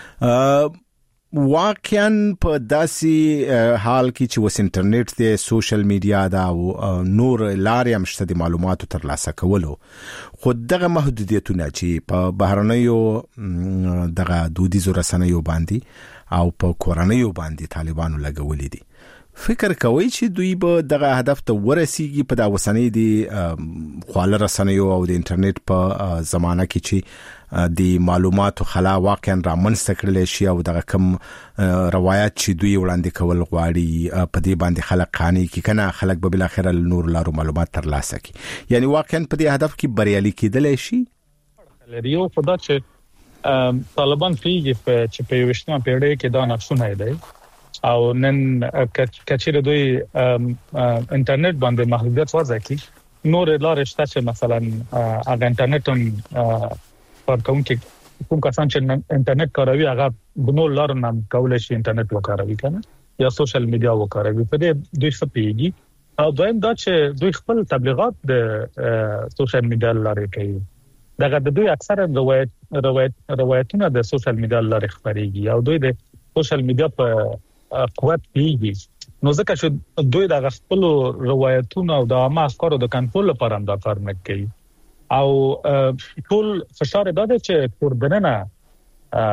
[SPEAKER 1] واقعاً په داسې حال کې چې وس انټرنیټ د سوشل میډیا دا او نور لارې هم شته د معلوماتو ترلاسه کولو خو دغه محدودیتونه چې په بهرنیو دغه دودیزو رسنیو باندې او په کورنیو باندې طالبانو لګولې دي فکر کوي چې دوی به دغه هدف ته ورسیږي په دا وسنۍ دي خواله رسنیو او د انټرنیټ په زمانہ کې چې د معلوماتو خلا واقعا رامنځته کړل شي او دغه کم روایت چې دوی وړاندې کول غواړي په دې باندې خلک قانې کې کنه خلک به بل اخر نور لارو معلومات ترلاسه کړي یعنی واقعا په دې هدف کې بریالي کېدل شي
[SPEAKER 4] لريو په دا چې طالبان پیږي چې په 20مه پیړۍ کې دا نقشونه دی او نن کچېره دوی انټرنیټ باندې محدودیت وضع کړي نور لارې شته چې مثلا هغه انټرنیټ هم کوم کسان چې انټرنیټ کاروي هغه د نور لارو نام کولای شي انټرنیټ وکاروي کنه یا سوشل میډیا وکاروي په دې دوی سپیږي او دویم دا چې دوی خپل تبلیغات د سوشل میډیا لارې کوي دغه د دوی اکثره روایتونه د سوشل میډیا لارې خبريږي او دوی د سوشل میډیا په قوت پیږي نو ځکه چې دوی د خپل روایتونه او د عامه افکارو د کنټرول لپاره هم دا کار نه کوي او ټول فشار داده چې کوردننه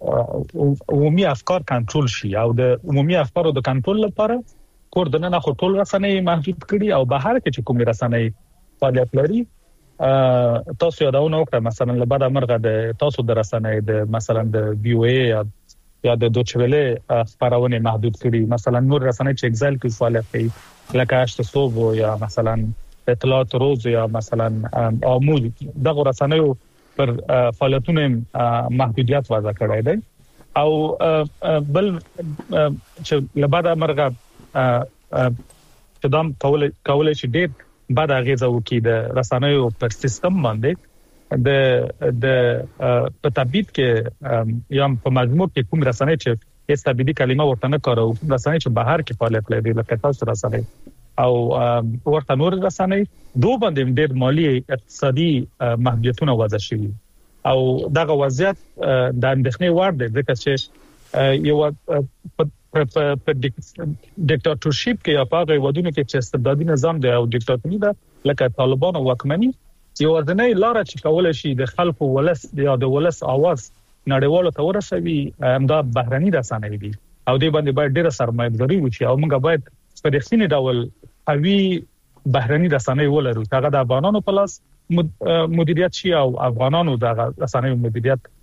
[SPEAKER 4] عمومي افکار کنټرول شي او د عمومي افکارو د کنټرول لپاره کوردننه خو ټول رسنۍ محدود کړي او بهر کې چې کوم رسنۍ فعالیت لري تاسو یادونه وکړه مثلا لبعد امرغه د تاسو د رسنۍ د مثلا د بي او اي یا د دوچويله خبرونه محدود کړي مثلا نور رسنۍ چې ایگزایل کې فعالیت کوي لکه اشت صوب یا مثلا اطلاعات روز یا مثلا آموز دغه رسنیو پر فعالیتونو محدودیت وضع کړی دی او بل چې لباده مرغه قدم کولای شي ډېر بعد اغیزه وکړي د رسنیو پر سیستم باندې د په تبعید کې یا په مجموع کې کوم رسنۍ چې استابیدي کلمه ورته نه کارو رسنۍ چې بهر کې فعالیت لري لکه تاسو رسنۍ او ورته نور رسنۍ دوه باندې ډېر مالی اقتصادي محدودیتونه وضع شوي او دغه وضعیت د اندېښنې وړ دی ځکه چې یو په ډیکټاتورشپ کې یا په هغه ودونو کې چې استبدادي نظام دی او ډیکټاتوري ده لکه طالبان او واکمني یو ځنې لار چې کولای شي د خلکو ولس یا د ولس आवाज نړیوالو ته ورسوي همدا بهرني رسنۍ دي او دې باندې باید ډېر سرمایه‌داري وشي او موږ باید په رښتینی ډول قوي بهرني رسنۍ ولرو هغه د افغانانو په لاس مدیریت شي او افغانانو د رسنۍ مدیریت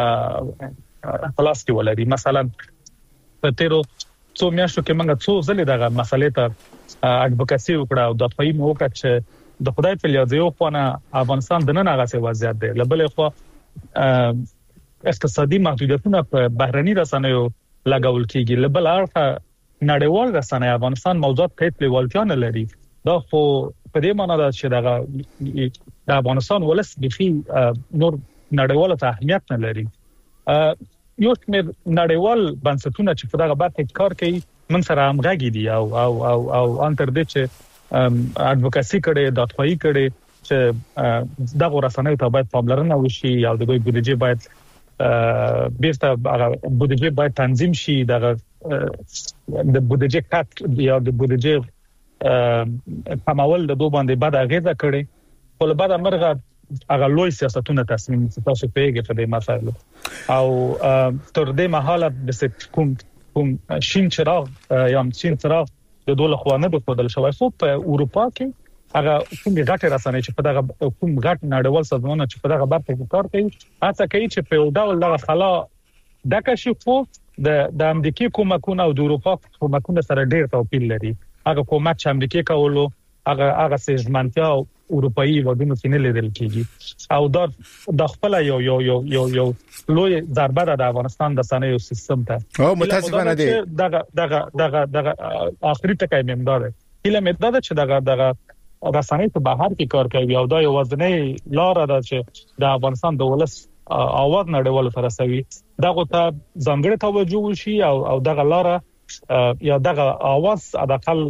[SPEAKER 4] په لاس کې ولري مثلا په تیرو څو میاشتو کې موږ څو ځلې دغه مسلې ته اډوکاسي وکړه او د فایم وکړه چې د خدای په لیاز یو خونه افغانستان د نن هغه وضعیت دی لبلې خو اقتصادي محدودیتونه په بهرني رسنیو لګول کیږي لبل اړه نړیوال رسنۍ افغانستان موضوعات په لیوالتیا نه لري دا خو په دې معنی ده چې د افغانستان ولس بخي نور نړیوال ته اهمیت نه لري یو څمر نړیوال بنسټونه چې په دغه برخه کار کوي من سره همغږي دي او انتر دې چې اډوکاسي کړي داتخوایي کړي چې دغه رسنۍ ته باید پاملرنه وشي او د دوی بودیجه باید بیرته هغه بودیجه باید تنظیم شي دغه د بودیجه کټ یا د بودیجه کمول د دوه باندې بعد اغیزه کړي په بعد امرغه هغه لوی سیاستونه تصمیم تاسو پیګه په دې مسایلو او تر دې مهاله د کوم شین چراغ یا شین چراغ د دوله خوانه په بدل شوی خو په اروپا کې هغه کوم غټ رسنۍ چې په دغه کوم غټ نړیوال سازمانونه چې په دغه برخه کې کار کوي هڅه کوي چې په ډول دغه خلا د کشفو د امریکای کومکونه او د اروپا کومکونه سره ډېر توپیر لري هغه کومک چې امریکای کولو هغه سیزمنتیا اروپאי ودونو کې نه لیدل کیږي او د خپل یو لوی ضربه ده د افغانستان د صنایعو سیستم ته
[SPEAKER 1] او متاسفانه دي
[SPEAKER 4] دغه اخري ټکی ممدار هله مدده چې دغه رسنۍ په بهر کې کار کوي او دا یو وزنې لار ده چې د افغانستان د ولس اواز نړیوال ته رسوي دغه ته ځانګړی توجه وشي او دغه لار یا دغه اواز ادقل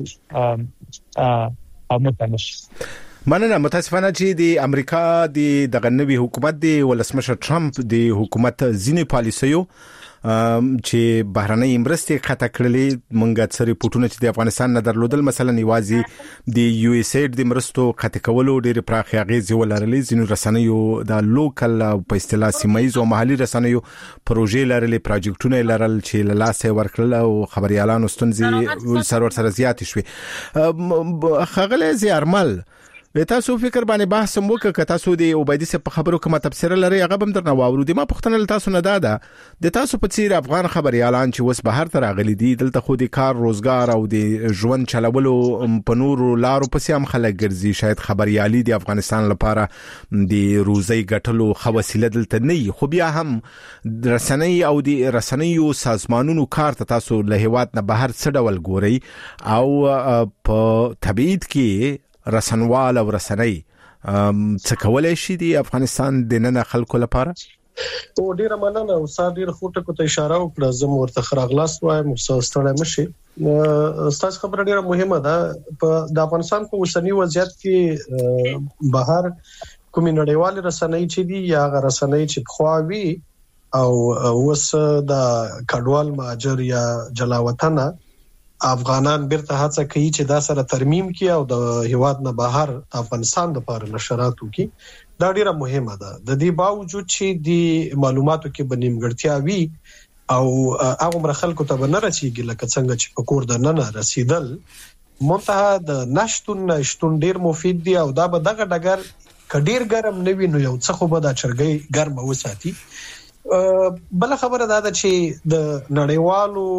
[SPEAKER 4] متنش
[SPEAKER 1] مننه متاسفانه چې د امریکا د نوي حکومت د ولسمشر ټرمپ د حکومت ځینې پالیسیو چې بهرنۍ مرستې خطا کړلې مونږه څه ریپورتونه چې د افغانستان نه درلودل مثلا نیوازي د یو اس اید د مرستو خطا کولو ډېر پراخ اغیزې ولرلې ځینو رسنیو د لوکل په اصطلاح سیمایي او محلي رسنیو پروژې لرلې پروجیکټونه لرل چې لاسه ورکړل او خبريالانو ستونزې سرور سره زیات شوې خغله زیارمل تاسو فکر باندې بحث موکه که تاسو د عبیدی سے په خبرو کومه تفسیر لري هغه هم درنه واورو د ما پښتنه تاسو نه داده د تاسو په څیر افغان خبريالان چې وس بهر تر غلي دي دلته خو د کار روزګار او د ژوند چلولو په نور لارو پسې هم خلک ګرځي شاید خبريالي د افغانستان لپاره د روزي ګټلو خو وسیله دلته نه خو بیا هم رسنۍ او د رسنیو سازمانونو کار ته تاسو له هیواد نه بهر څه ډول ګوري او په تبعید کې رسنوال او رسنۍ څه کولای شي د افغانستان د نن خلکو لپاره
[SPEAKER 2] او ډیره مننه او ډیره خوټه کو ته اشاره وکړه زه ورته خراغلاس وایم مستستړی مشي استاد خبره ډیره مهمه ده په د افغانستان په اوسنی وضعیت کې بهر کومې نړیوال رسنۍ چې دي یا غیر رسنۍ چې خواوي او وس د کډوال مهاجر یا جلاوطن افغانان بیرته هڅه کوي چې دا سره ترمیم کړي او د هیواد نه بهر افغانستان د لپاره نشرات وکړي دا ډیره مهمه ده د دې باوجود چې د معلوماتو کې بنیمګړتیا وي او هغه مرخلکو ته نه رسیږي لکه څنګه چې په کور د نن رسیدل منتها د نشټون ډیر مفید دی او دا به دغه ډګر کډیر ګرم نه وي نو یو څه خو به د چرګي ګرم وساتي بل خبره دا ده چې د نړیوالو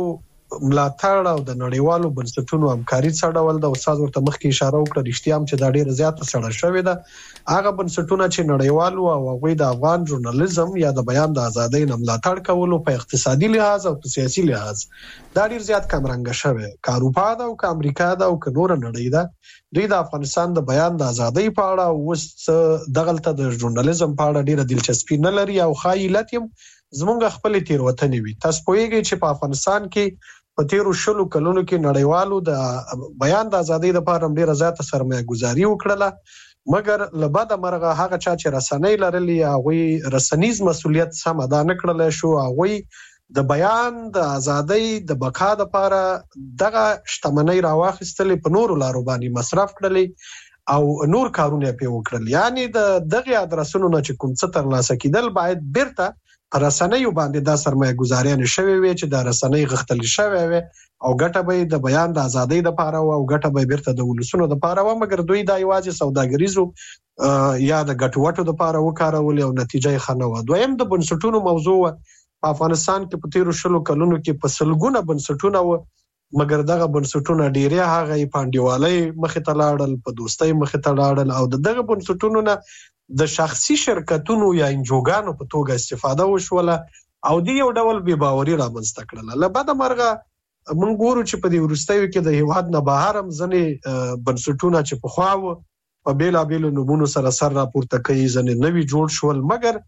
[SPEAKER 2] ملاتړ او د نړیوالو بنسټونو همکاري څه ډول ده. استاد ورته مخکې اشاره وکړه، رښتیا هم چې دا ډیره زیاته سړه شوې ده. هغه بنسټونه چې نړیوالو او هغوی د افغان ژورنالیزم یا د بیان د ازادۍ نه ملاتړ کولو په اقتصادي لحاظ او په سیاسي لحاظ دا ډیر زیات کمرنګه شوی. که اروپا ده او که امریکا ده او که نور نړۍ ده، دوی د افغانستان د بیان د ازادۍ په اړه اوس دغلته د ژورنالیزم په اړه ډیره دلچسپي نه لري او ښایي علت یې زمونږ خپلې تېروتنې وي. تاسو پوهیږئ چې په افغانستان کې په تیرو 20 کلونو کې نړیوالو د بیان د ازادۍ لپاره ډیره زیاته سرمایه ګذاري وکړله، مګر له بده مرغه هغه چا چې رسنۍ لرلي هغوی رسنیز مسؤلیت سم ادا نه کړلی شو. هغوی د بیان د ازادۍ د بقا لپاره دغه شتمنۍ راواخیستلې، په نورو لارو باندې مصرف کړلې او نور کارونه پې وکړل. یعنی د دغه ادرسونو نه چې کوم څه ترلاسه کېدل باید بیرته رسنیو باندې دا سرمایه ګذاریان شوی وي چې د رسنۍ غختل شوی وي او ګټه به د بیان د ازادۍ لپاره او ګټه به بیرته د ولسونو لپاره و، مګر دوی دا یوازې سوداګریزو یا د ګټوټو لپاره وکارول او نتیجه یې ښه نه وه. دویم د بنسټونو موضوع وه. په افغانستان کې په تیرو 20 کلونو کې په سلګونه بنسټونه وه، مګر دغه بنسټونه ډیری هغه په انډیوالۍ مخې ته لاړل، په دوستۍ مخې ته لاړل او دغه بنسټونو نه د شخصي شرکتونو یا انجوګانو په توګه استفاده وشوله او دی یو ډول بې باوري رامنځته کړله. له بده مرغه موږ ګورو چې په دې وروستیو کې د هیواد نه بهر هم ځینې بنسټونه چې پخوا وو په بېلابېلو نومونو سره سر راپورته کوي، ځینې نوي جوړ شول، مګر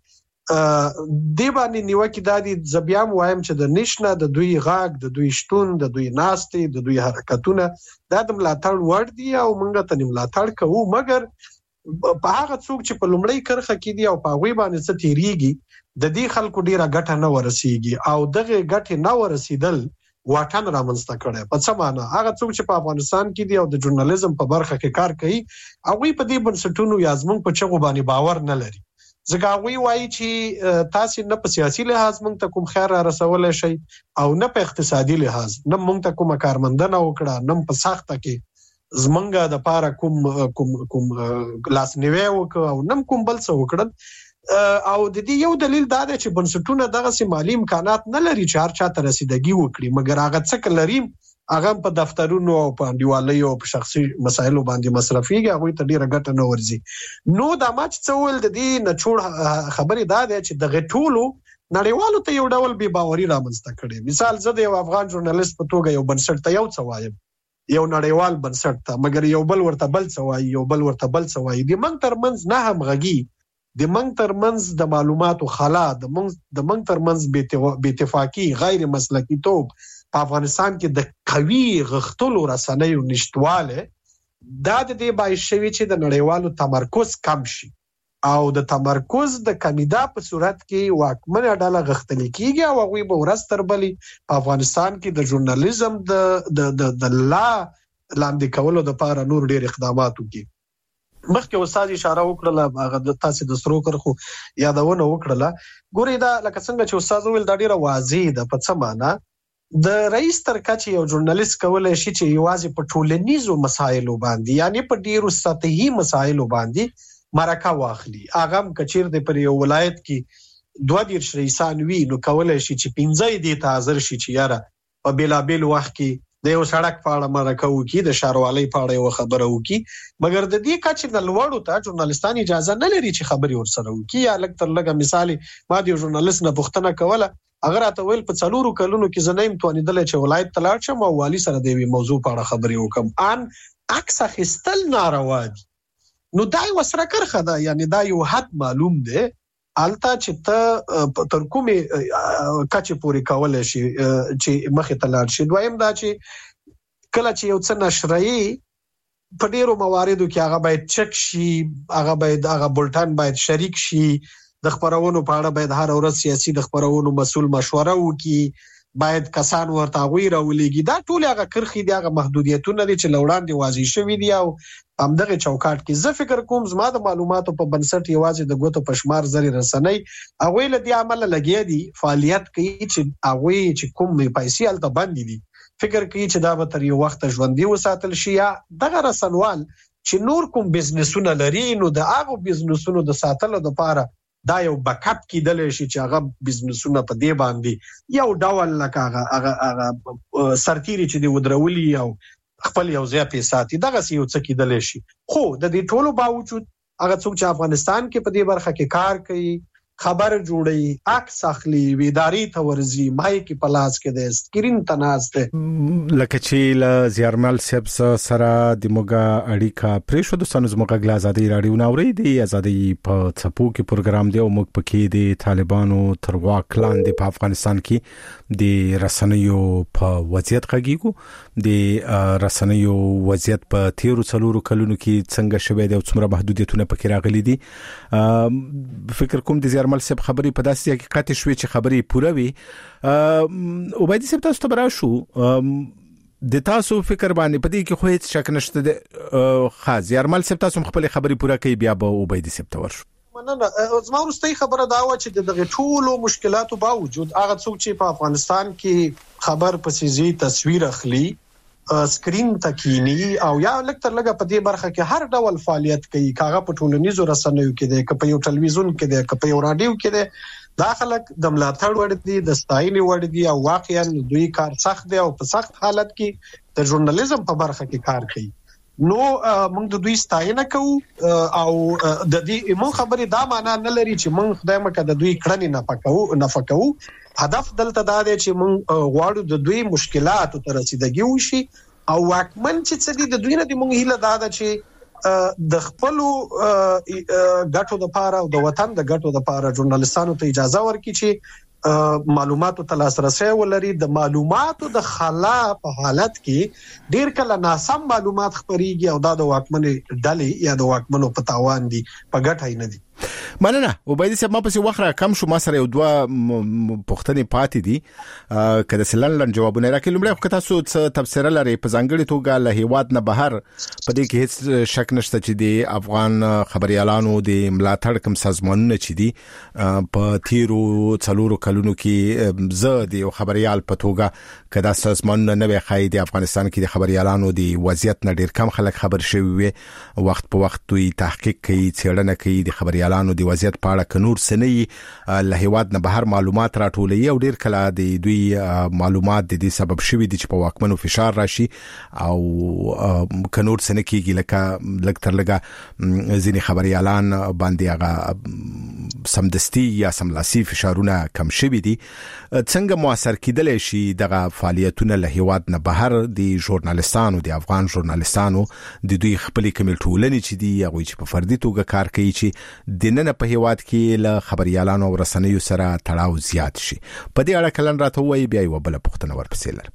[SPEAKER 2] دې باندې نیوکې دا دي. زه بیا هم وایم چې د نشنه د دوی غږ، د دوی شتون، د دوی ناستې، د دوی حرکتونه دا د ملاتړ وړ دي او موږ ته ملاتړ کوو، مګر په هغه څوک چې په لومړۍ کرښه کې دي او په هغوی باندې څه تیریږي د دې خلکو ډیره ګټه نه ورسیږي او دغه ګټې نه ورسیدل واټن رامنځته کړی. په څه معنا؟ هغه څوک چې په افغانستان کې دي او د ژورنالیزم په برخه کې کار کوي هغوی په دې بنسټونو یا زموږ په چغو باندې باور نه لري، ځکه هغوی وایي چې تاسې نه په سیاسي لحاظ موږ ته کوم خیر را رسولی شئ او نه په اقتصادي لحاظ، نه موږ ته کومه کارمندنه وکړه، نه په سخته کې زمونږه د پاره کوم لاسنیوی وکړ او نم کوم بل څه وکړل. او د دې یو دلیل دا دی چې بنسټونه دغسې مالي امکانات نه لري چې هر چا ته رسیدګي وکړي، مګر هغه څه لري هغه په دفترونو او په انډیوالیو او په شخصي مسایلو باندې مصرفېږي، هغوی ته ډېره ګټه نه ورځي. نو دا ما چې څه وویل د دې نچوړ خبرې دا دی چې دغه ټولو نړیوالو ته یو ډول بې باوري رامنځته کړې. مثال زه د یو افغان ژورنالیست په توګه یو بنسټ ته یو څه وایم، یو نړیوال بنسټ ته، مګر یو بل ورته بل څه وایي، یو بل ورته بل څه وایي. د موږ ترمنځ نه همغږي، د موږ ترمنځ د معلوماتو خلا، د موږ ترمنځ بې اتفاقي، غیر مسلکي توب په افغانستان کې د قوي غښتلو رسنیو نشتواله دا د دې باعث شوي چې د نړیوالو تمرکز کم شي او د تمرکز د کمیدا په صورت کې واکمنه ډله غښتلې کیږي او هغوی به ورځ تر بلې په افغانستان کې د ژورنالیزم د لاندې کولو دپاره نور ډېر اقدامات وکړي. مخکې استاد اشاره وکړله، هغه تاسې د سرو کرښو یادونه وکړله. ګورئ دا لکه څنګه چې استاد وویل دا ډېره واضح ده. په څه معنا؟ د رئیس تر کچې یو ژورنالیست کولی شي چې یوازې په ټولنیزو مسایلو باندې یعنی په ډېرو سطحي مسایلو باندې مرکه واخلي. هغه هم که چیرته پر یو ولایت کې 22 رئیسان وي نو کولی شي چې 15 دې ته حاضر شي چې یاره په بېلابېل وخت کې د یو سړک په اړه مرکه وکړي، د ښاروالۍ په اړه یوه خبره وکړي، مګر د دې کچې نه لوړو ته ژورنالیستان اجازه نه لري چې خبرې ورسره وکړي. یا لږ تر لږه مثال ما د یو ژورنالیست نه پوښتنه کوله، هغه راته ویل په 4 کلونو کې زه نه یم توانېدلی چې ولایت ته لاړ شم او والي سره د یوې موضوع په اړه خبرې وکړم. ان عکس اخیستل ناروا دي. نو دا یو سره کرښه ده، یعنی دا یو حد معلوم دی هلته چې ته تر کومې کچې پورې کولی شي چې مخې ته لاړ شي. دویم دا چې کله چې یو څه نشرایي په ډېرو مواردو کې هغه باید چک شي، هغه بولټن باید شریک شي، د خپرونو په اړه باید هر ورځ سیاسي د خپرونو مسؤل مشوره وکړي، باید کسان ورته هغوی راولېږي. دا ټول هغه کرښې دي، هغه محدودیتونه دي چې له وړاندې واضح شوي دي او همدغه چوکاټ کې زه فکر کوم زما د معلوماتو په بنسټ یوازې د ګوتو په شمار زرې رسنۍ هغوی له دې عمله لګیا دي، فعالیت کوي چې هغوی چې کوم پیسې هلته بندې دي فکر کوي چې دا به تر یو وخته ژوندي وساتل شي. یا دغه رسنوال چې نور کوم بزنسونه لري نو د هغو بزنسونو د ساتلو دپاره دا یو بکاپ کیدلی شي چې هغه بزنسونه په دې باندې یو ډول لکه هغه سرتیری چې دی ودرولي او خپل یو ځای په ساتي دغه یو څه کېدل شي خو د دې ټولو باوجود هغه څوک چې افغانستان کې په دې برخه کې کار کوي خبر جوړي عکس اخلي ویداری ته ورزي مایک په لاس کې د سکرین تناسته
[SPEAKER 1] لکه چې ل زیارمل سب سره د موګه اړیکا پریشو د سنز موګه غلا ازادي رادیو ناوري دی ازادي په څپو کې پروګرام دی او موږ پکې د طالبانو تر واک لاندې په افغانستان کې د رسنیو په وضعیت غږیږو د رسنیو وضعیت په 13 کلونو کې څنګه شوه د څومره محدودیتونه پکې راغلي دي فکر کوم د زیارمل سب خبري په داسې حقیقت شوي چې خبري پوره وي او باید سب تاسو ته براشو د تاسو فکر باندې پدې کې خو هیڅ شک نشته د خاص زیارمل سب تاسو خپل خبري پوره کوي بیا به او باید سب تور شو
[SPEAKER 2] مننه زما ورستۍ خبره دا و چې دغه ټولو مشکلاتو باوجود هغه څوک چې په افغانستان کې خبر پسې زی تصویر اخلي سکرین تکینی او یا لکتر لګه په دې برخه کې هر ډول فعالیت کوي کاغه په ټولنیزو رسنیو کې دی که په یو ټلویزیون کې دی که په یو رادیو کې دی دا خلک د ملاتړ وړ دي د ستاینې وړ دي او واقعا دوی کار سخت دی او په سخت حالت کې د ژورنالیزم په برخه کې کار کوي نو موږ د دوی ستاینه کوو او د دې موږ خبرې دا معنا نه لري چې موږ خدای مکه د دوی کړنې نه فکو هدف دلته دا دی چې موږ غواړو د دوی مشکلاتو ته رسیدګي وشي او واکمن چې څه دي د دوی نه د موږ هیله دا ده چې د خپل ګټو د پاره او د وطن د ګټو د پاره ژورنالیستانو ته اجازه ورکړي چې معلوماتو ته لاسرسي ولري د معلوماتو د خلا په حالت کې ډیر کله ناسم معلومات خبريږي او دا د واکمن ډلې یا د واکمنو په تاوان دي په ګټه نه دي
[SPEAKER 1] مننه وبایدي سم ما پسې وخره کم شو ما سره یو دوه پوښتنې پاتې دي کله سلن جوابونه راکې لمړی خو تاسو څه تفسیر لري په ځانګړي توګه له هیواد نه بهر په دې کې هیڅ شک نشته چې د افغان خبريالانو د ملاتړ کوم سازمانونه چې دي په 13 کلونو کې زه د خبريال په توګه کدا سازمانونه نه وي خای د افغانستان کې د خبريالانو د وضعیت نه ډیر کم خلک خبر شوي وي وخت په وخت دوی تحقیق کوي څېړنه کوي د خبريالانو د وضعیت په اړه کنور سنې له هیواد نه بهر معلومات راټولوي او ډیر کله د دوی معلومات د دې سبب شوي دي چې په واکمنو فشار راشي او کنور سنې کېږي لکه لګه ځینې خبريالان باندې هغه سمدستي یا سملاسي فشارونه کم شوي دي څنګه موثر کېدل شي دغه فعالیتونه له هیواد نه بهر د ژورنالیستانو د افغان ژورنالیستانو د دوی خپل کمل ټولنې چې دي هغه چې په فردي توګه کار کوي چې د نن په هیواد کې له خبريالانو او رسنیو سره تړاو زیات شي په دې اړه کلن راته وایي بیا یو بل پوښتنه ورپسې لرم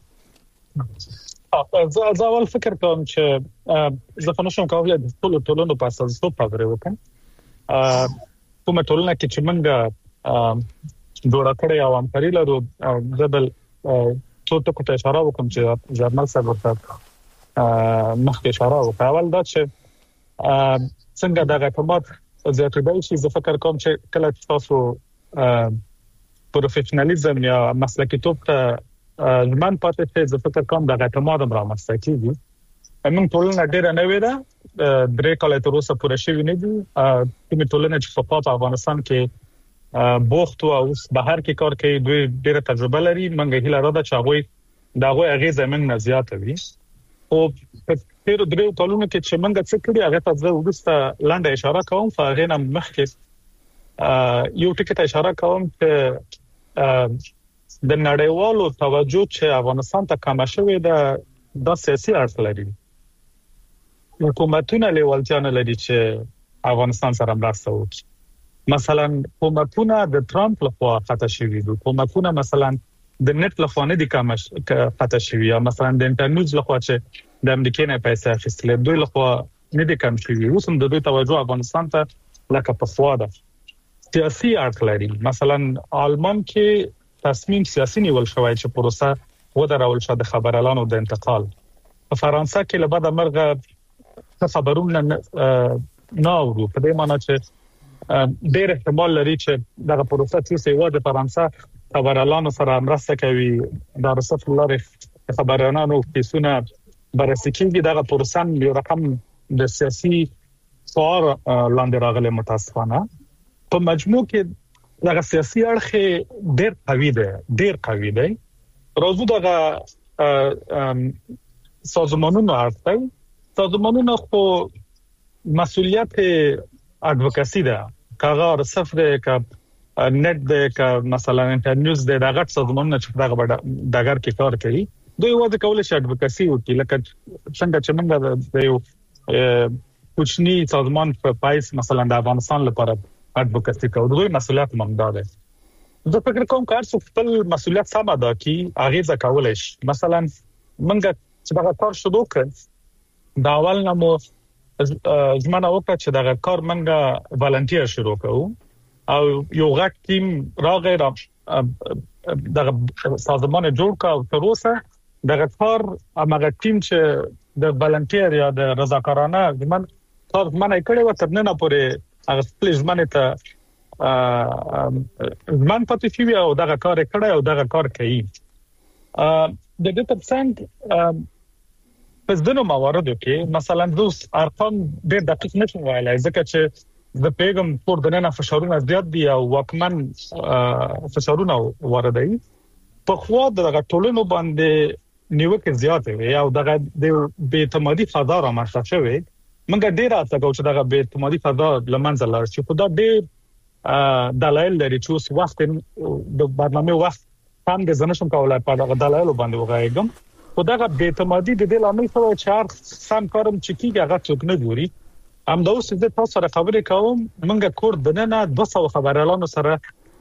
[SPEAKER 4] زه اول فکر کوم چې زه په نشم کولای د ټولنو په اساس څه خبرې وکم کومه ټولنه کې چې موږ جوړه کړې او همکاري لرو زبل څو ټکو ته اشاره وکم چې ژورنال صاحب ورته مخکې اشاره وکړه اول دا چې څنګه د اعتماد زیاتېدل شي زه فکر کوم چې کله تاسو پروفیشنالیزم یا مسلکیتوب ته ځمان پاتې چې زه فکر کوم د اعتماد رامنځته کیږي موږ ټولنه ډېر نه ویده درې کاله تر اوسه پوره شوی نه دي کومه ټولنه چې په افغانستان کې بوخت او بهر کې کار کوي دوی ډېر تجربه لري منګه هیله را ده چې هغه دغه اغیزه موږ نه زیاته وي او په تیر درې کلونو کې چې موږ څه کړی هغه ته زه ورسته لاندې اشاره کوم فغې نه مخکې یو ټکی ته اشاره کوم چې د نړیوالو توجه چې افغانستان ته کم شوی د سیاسي اړخ لري حکومتونه لیوالتیا نه لري چې افغانستان سره مرسته وکړي مثلا حکومتونه د ترامپ لخوا خطا شوی دي حکومتونه مثلا د نت لخوا نه دي کم خطا شوی یا مثلا د انټرنیټ لخوا چې د امریکا نه پیسې اخیستل دوی لخوا نه دي کم شوی اوس هم د دوی توجه افغانستان ته لکه په خواده سیاسي اړخ لري مثلا آلمان کې تصمیم سیاسي نیول شوی چې پروسه ودرول شو د خبريالانو د انتقال په فرانسه کې له بعد مرغه خبرونه نه ورو په دې معنی چې ډېر احتمال لري چې دغه پروسه چې د فرانسه خبريالانو سره مرسته کوي د رسول الله خبريالانو کیسونه بررسي کوي دغه پروسه یو رقم د سیاسي فار لاندې راغلي متاسفانه په مجموع کې دغه سیاسي اړخ ډېر قوي دی راځو دغه سازمانونو هستي سازمانونو خو مسئولیت ادوکاسی ده کاغار صفر که نت ده که مثلا انټرنیوز ده دغه سازمانونه چې دغه دغه کې کار کوي دوی واده کول شي ادوکاسي وکړي لکه څنګه چې موږ د یو کوچنی سازمان په پایس مثلا د افغانستان لپاره ادوکاسي کوي دوی مسئولیت ممدا ده زه فکر کوم کار څو خپل مسئولیت سم ادا کی هغه ځکول شي مثلا موږ چې دغه کار شروع کړ دا اول نمو زمانه وکړه چې دغه کار موږ والنټیر شروع کوو او یو غټ ټیم راغی دغه سازمان جوړ کا او تر اوسه دغه کار هغه ټیم چې د والنټیر یا د رضاکارانه زمون کار منه کړي و تر نن پورې هغه خپل ځمانه ته ځمان پاتې شي او دغه کار کړي او دغه کار کوي د دې ترڅنګ پس دنو مواردو کې مثلا دوس ارقام ډېر دقیق نشم وایلای ځکه چې د پیغام پر دننه فشارونه زیات دي او واکمن فشارونه واردوي په خوا دغه ټولنو باندې نیوکه زیاته وي او دغه د بې اعتمادي فضا رامنځته شوی موږ ډېر هڅه کوو چې دغه بې اعتمادي فضا لمنځه لاړ شي خو دا ډېر دلایل لري چې اوس وخت د برنامه وخت هم د زنشم کولای په دغه دلایل باندې وغایګم خو دغه بې اعتمادي د دې لامل څه چې هر سم کارم چې کیږي هغه څوک نه ګوري هم دا اوس د تاسو سره خبرې کوم موږ کور دننه 200 خبريالانو سره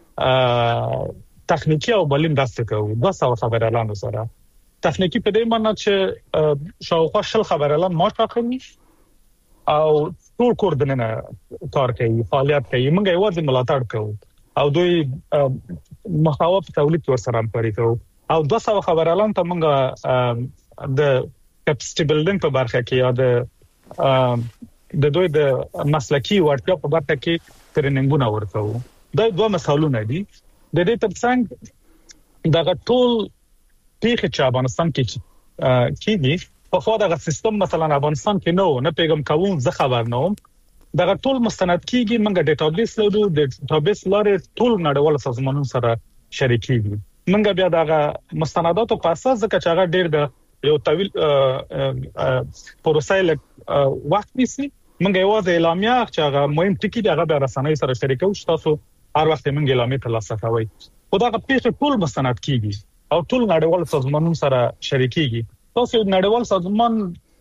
[SPEAKER 4] تخنیکی او بلین داسته کوو 200 خبريالانو سره تخنیکی په دې معنی چې شاوخوا شل خبريالان ما ټاکلي او ټول کور دننه کار کوي فعالیت کوي موږ یوازې ملاتړ کوو او دوی مخاوف تولید ورسره همکاري کوو او 200 خبريالان ته موږ د کپاسټي بلډینګ په برخه کې یا د دوی د مسلکی ورتیا په برخه کې ټریننګونه ورکوو دا دوه مثالونه دي د دې ترڅنګ دغه ټول پیښه چې افغانستان کې کیږي په خو دغه سیستم مثلا افغانستان کې نه پیغام کوم زه خبر نه وم دغه ټول مستند کیږي موږ ډیټابیس لرو د ډیټابیس لارې ټول نړیوال سازمانونو سره شریکېږي موږ بیا دغه مستنداتو په اساس ځکه چې هغه ډېر د یو طویل پروسه وخت نیسي موږ یوازې اعلامیه چې هغه مهم ټکی دی هغه به رسنۍ سره شریکو چې تاسو هر وخت موږ اعلامیه ترلاسه کوئ خو دا پیښه ټول مستند کیږي او ټول نړیوال سازمانونو سره شریکېږي تاسو نړیوال سازمان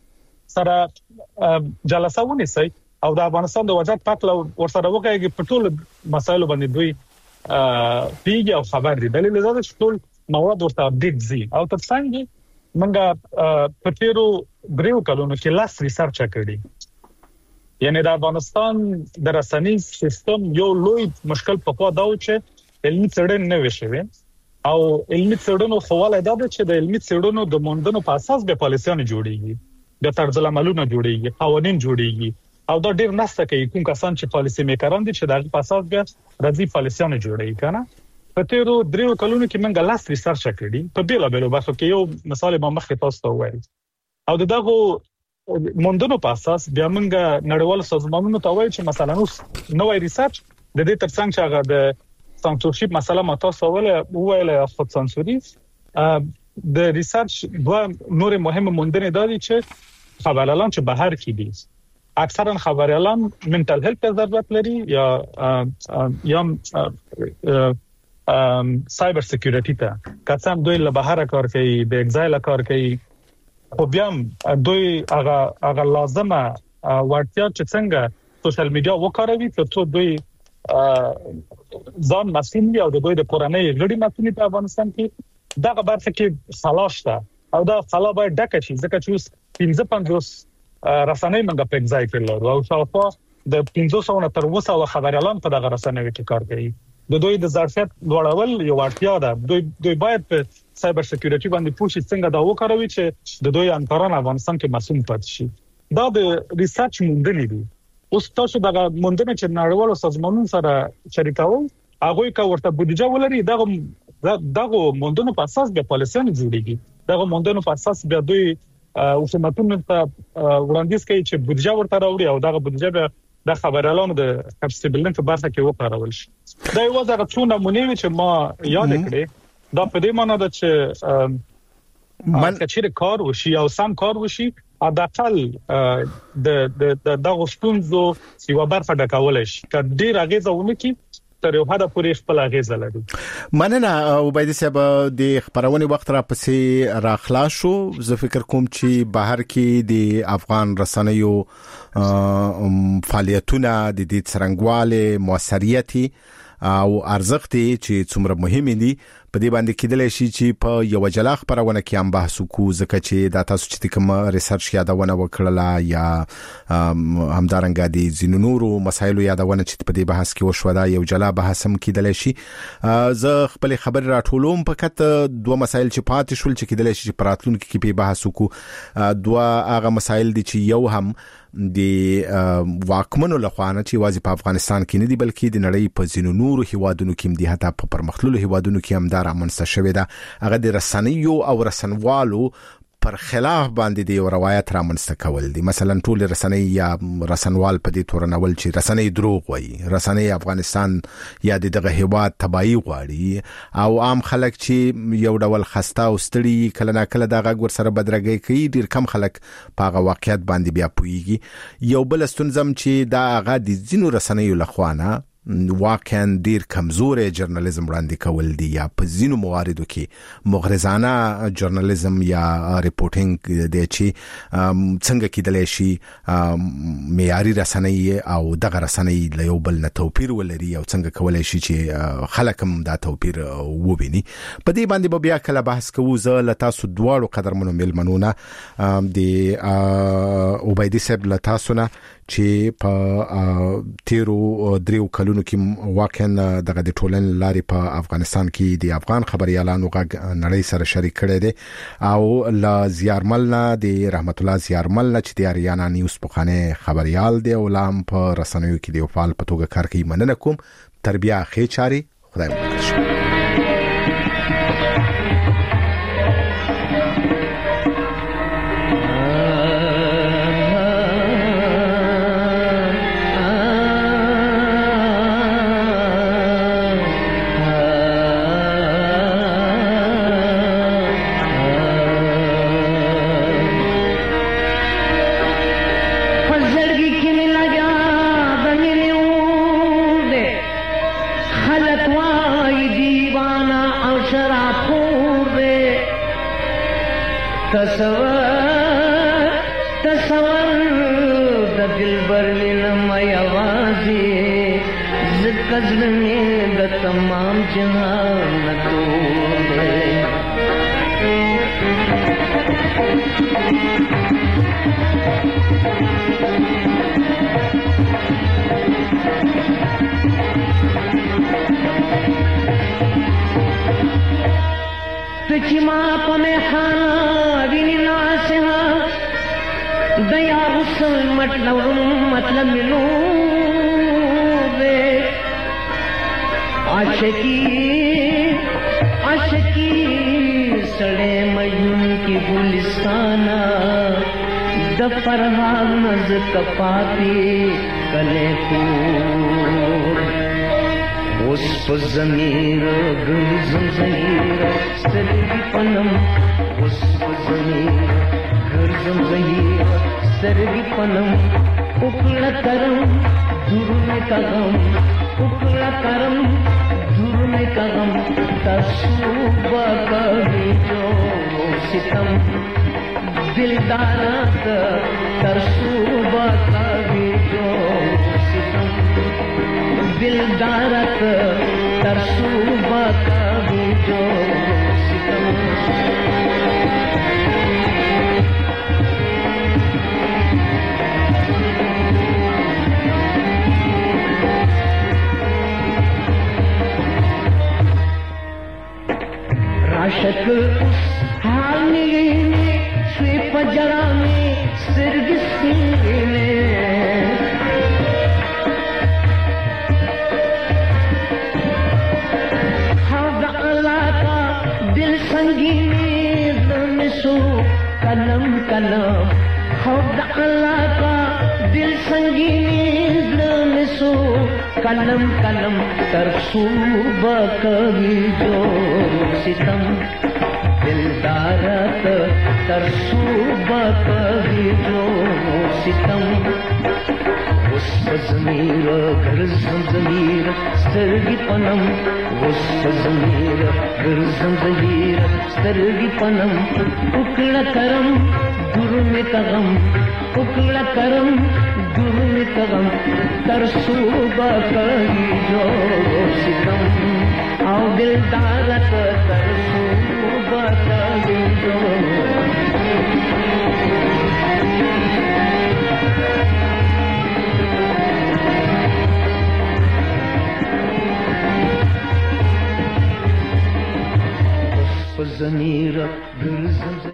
[SPEAKER 4] سره جلسه ونیسئ او د افغانستان د وضعیت په اړه ورسره وکړئ په ټول مسایلو باندې دوی پیږي او خبر دي دلیل دا چې ټول مواد ورته اپډیټ زی او ترڅنګ موږ په تیرو دریو کلونو کې لاس ریسرچ کړی یعنی د افغانستان د رسنۍ سیستم یو لوی مشکل په خوا دا و چې علمي څېړنې نه وشوي او علمي څېړنو خواله دا ده چې د علمي څېړنو د موندنو په اساس به پالیسیانه جوړیږي د طرز العملونو جوړیږي قوانين جوړیږي او دا ډیر نسته کوي کوم کسان چې پالیسي میکران دي چې د اساس به راځي پالیسیانه جوړیږي کنه په تیرو دریو کلونو کې موږ لاس ریسرچ کړی په بیل بیل باسو کې یو مثال ما مخکې تاسو ته وایي او دغه موندنو په اساس بیا موږ نړیوال سازمانونو ته وایي چې مثلا اوس نوې ریسرچ د دې ترڅنګ چې هغه د سانسورشپ مسله ما تاسو ویل خود سانسوري د ریسرچ دوه نور مهمه موندنې دا دي چې خبريالان چې بهر کې دي اکثرا خبريالان منټل هیلث ضرورت لري یا سایبر سکیورټی ته کسان دوی له بهر کار کوي د ایگزایل کار کوي خو بیا دوی هغه لازمه ورتیا چې څنګه سوشل میډیا وکاروي ترڅو دوی ځان مسئول او د دوی د کورنۍ غړي مسئول په افغانستان کې دغه برخه کې خلاص ده او دا خلا باید ډکه شي ځکه چې اوس 15 رسنۍ موږ په ایگزای کړل او شاوخوا د 500 تر 200 خبريالان په دغه رسنۍ کې کار کوي د دوی د ظرفیت لوړول یو اړتیا ده دوی باید په سایبر سکیورټي باندې پوښتنه څنګه دا وکړوي چې د دوی همکاران افغانستان کې مسؤل پاتې شي دا د ریسرچ موندنې دي اوس تاسو دغه موندنې چې نړیوالو سازمانونو سره شریکاو هغه کا ورته بودیجه ولري دغه موندنو په اساس به پالیسیانه جوړیږي دغه موندنو په اساس به دوی حکومتونو ته وړاندیز کوي چې بودیجه ورته راوړي او دغه بودیجه به د خبريالانو د کپاسټي بلډینګ په برخه کې وکړول شي دا یو ځکه څو نمونه چې ما یاد کړې دا په دې معنی ده چې کچېر کار وشي او سم کار وشي اداقل د دغه ستونزو یو برخه ډکول شي کډیر اغیزه ونکي تر یو حد پورې خپل اغیزه لري.
[SPEAKER 1] مننه عبید صاحب د خبرونه وخت را پسې راخلاص شو. زه فکر کوم چې بهر کې د افغان رسنیو فعالیتونه د دې څرنګواله موثریت او ارزښت چې څومره مهم دي په دې باندې کېدل شي چې په یو جلا خبرونه کې هم بحث وکړو ځکه چې دا تاسو چې کوم ریسرچ یادونه وکړه یا همدارنګه دي زینونورو مسایلو یادونه چې په دې بحث کې وشو دا یو جلا بحث هم کېدل شي. زه خپل خبر راټولوم فقط دوه مسایل چې پاتې شول چې کېدل شي چې پراتلونکو کې په بحث وکړو. دوه هغه مسایل دي چې یو هم د واکمنو لخوا نه چې واځي په افغانستان کې نه دي بلکې د نړۍ په ځینو نورو هیوادونو کې دي حتی په پرمختللو هیوادونو کې هم دا رامنځته شوې ده. هغه د رسنیو او رسنوالو پر خلاف باندې د یو روایت رامنځته کول دي. مثلا ټول رسنۍ یا رسنوال په دې تورنول چې رسنۍ دروغ وایي، رسنۍ افغانستان یا دغه هیواد تباہي غواړي او عام خلک چې یو ډول خسته او ستړي کله نه کله دغه ور سره بدرګي کوي. ډیر کم خلک په هغه واقعیت باندې بیا پويږي. یو بل ستونزم چې دا هغه د ځینو رسنیو لخوانه واقعا ډیر کمزورې جرنالیزم وړاندې کول دي یا په ځینو مواردو کې مغرضانه جرنالیزم یا ریپورټینګ دی چې څنګه کېدلی شي معیاري رسنۍ او دغه رسنۍ له یو بل نه توپیر ولري او څنګه کولای شي چې خلک هم دا توپیر وویني. په دې باندې به بیا کله بحث کوو. زه له تاسو دواړو قدرمنو میلمنونه د عبیدي صاحب له تاسو نه چې په تیرو دریو کلونو کې واقعا دغه د ټولنې لارې په افغانستان کې د افغان خبريالانو غږ نړۍ سره شریک کړي دي او لا زیارمل نه د رحمت الله زیارمل نه چې د اریانا نیوز پخانه خبريال دی او لام په رسنیو کې د فعال په توګه کار کوي. مننه کوم. تربیه خې چاري خدای مو وکړي.
[SPEAKER 5] मतलब मिलूं वे आशिकी सड़े मयूं की गुलिस्ताना दफरहाग नज कपाती कले फूल उस ज़मीर गुलज़म ज़हीर सरगी पनम उस ज़मीर गुलज़म ज़हीर सरगी पनम उकला करम जुर्म का गम उकला करम जुर्म का गम तसूबा कभी जो सितम दिलदारत तसूबा कभी जो सितम दिलदारत तसूबा कभी जो सितम आशक उस हाल में स्वे पजरा में सिरगिस्ती में हद अल्लाह का दिल संगी में दम सो कलम कलम हौद अल्लाह का दिल संगीनी नसो कलम कलम तरसूब कभी जो सितम दिलदारत तरसूब कभी जो सितम वस्फ ज़मीर गर्ज़म ज़मीर स्तरगी पनम वस्फ ज़मीर गर्ज़म ज़मीर स्तरगी पनम उकड़ा करम दुर में तगम उकड़ा करम दुर में तगम तरसूबा कभी जो सितम आओ दिलदारत तरसूबा कभी जो ज़मीर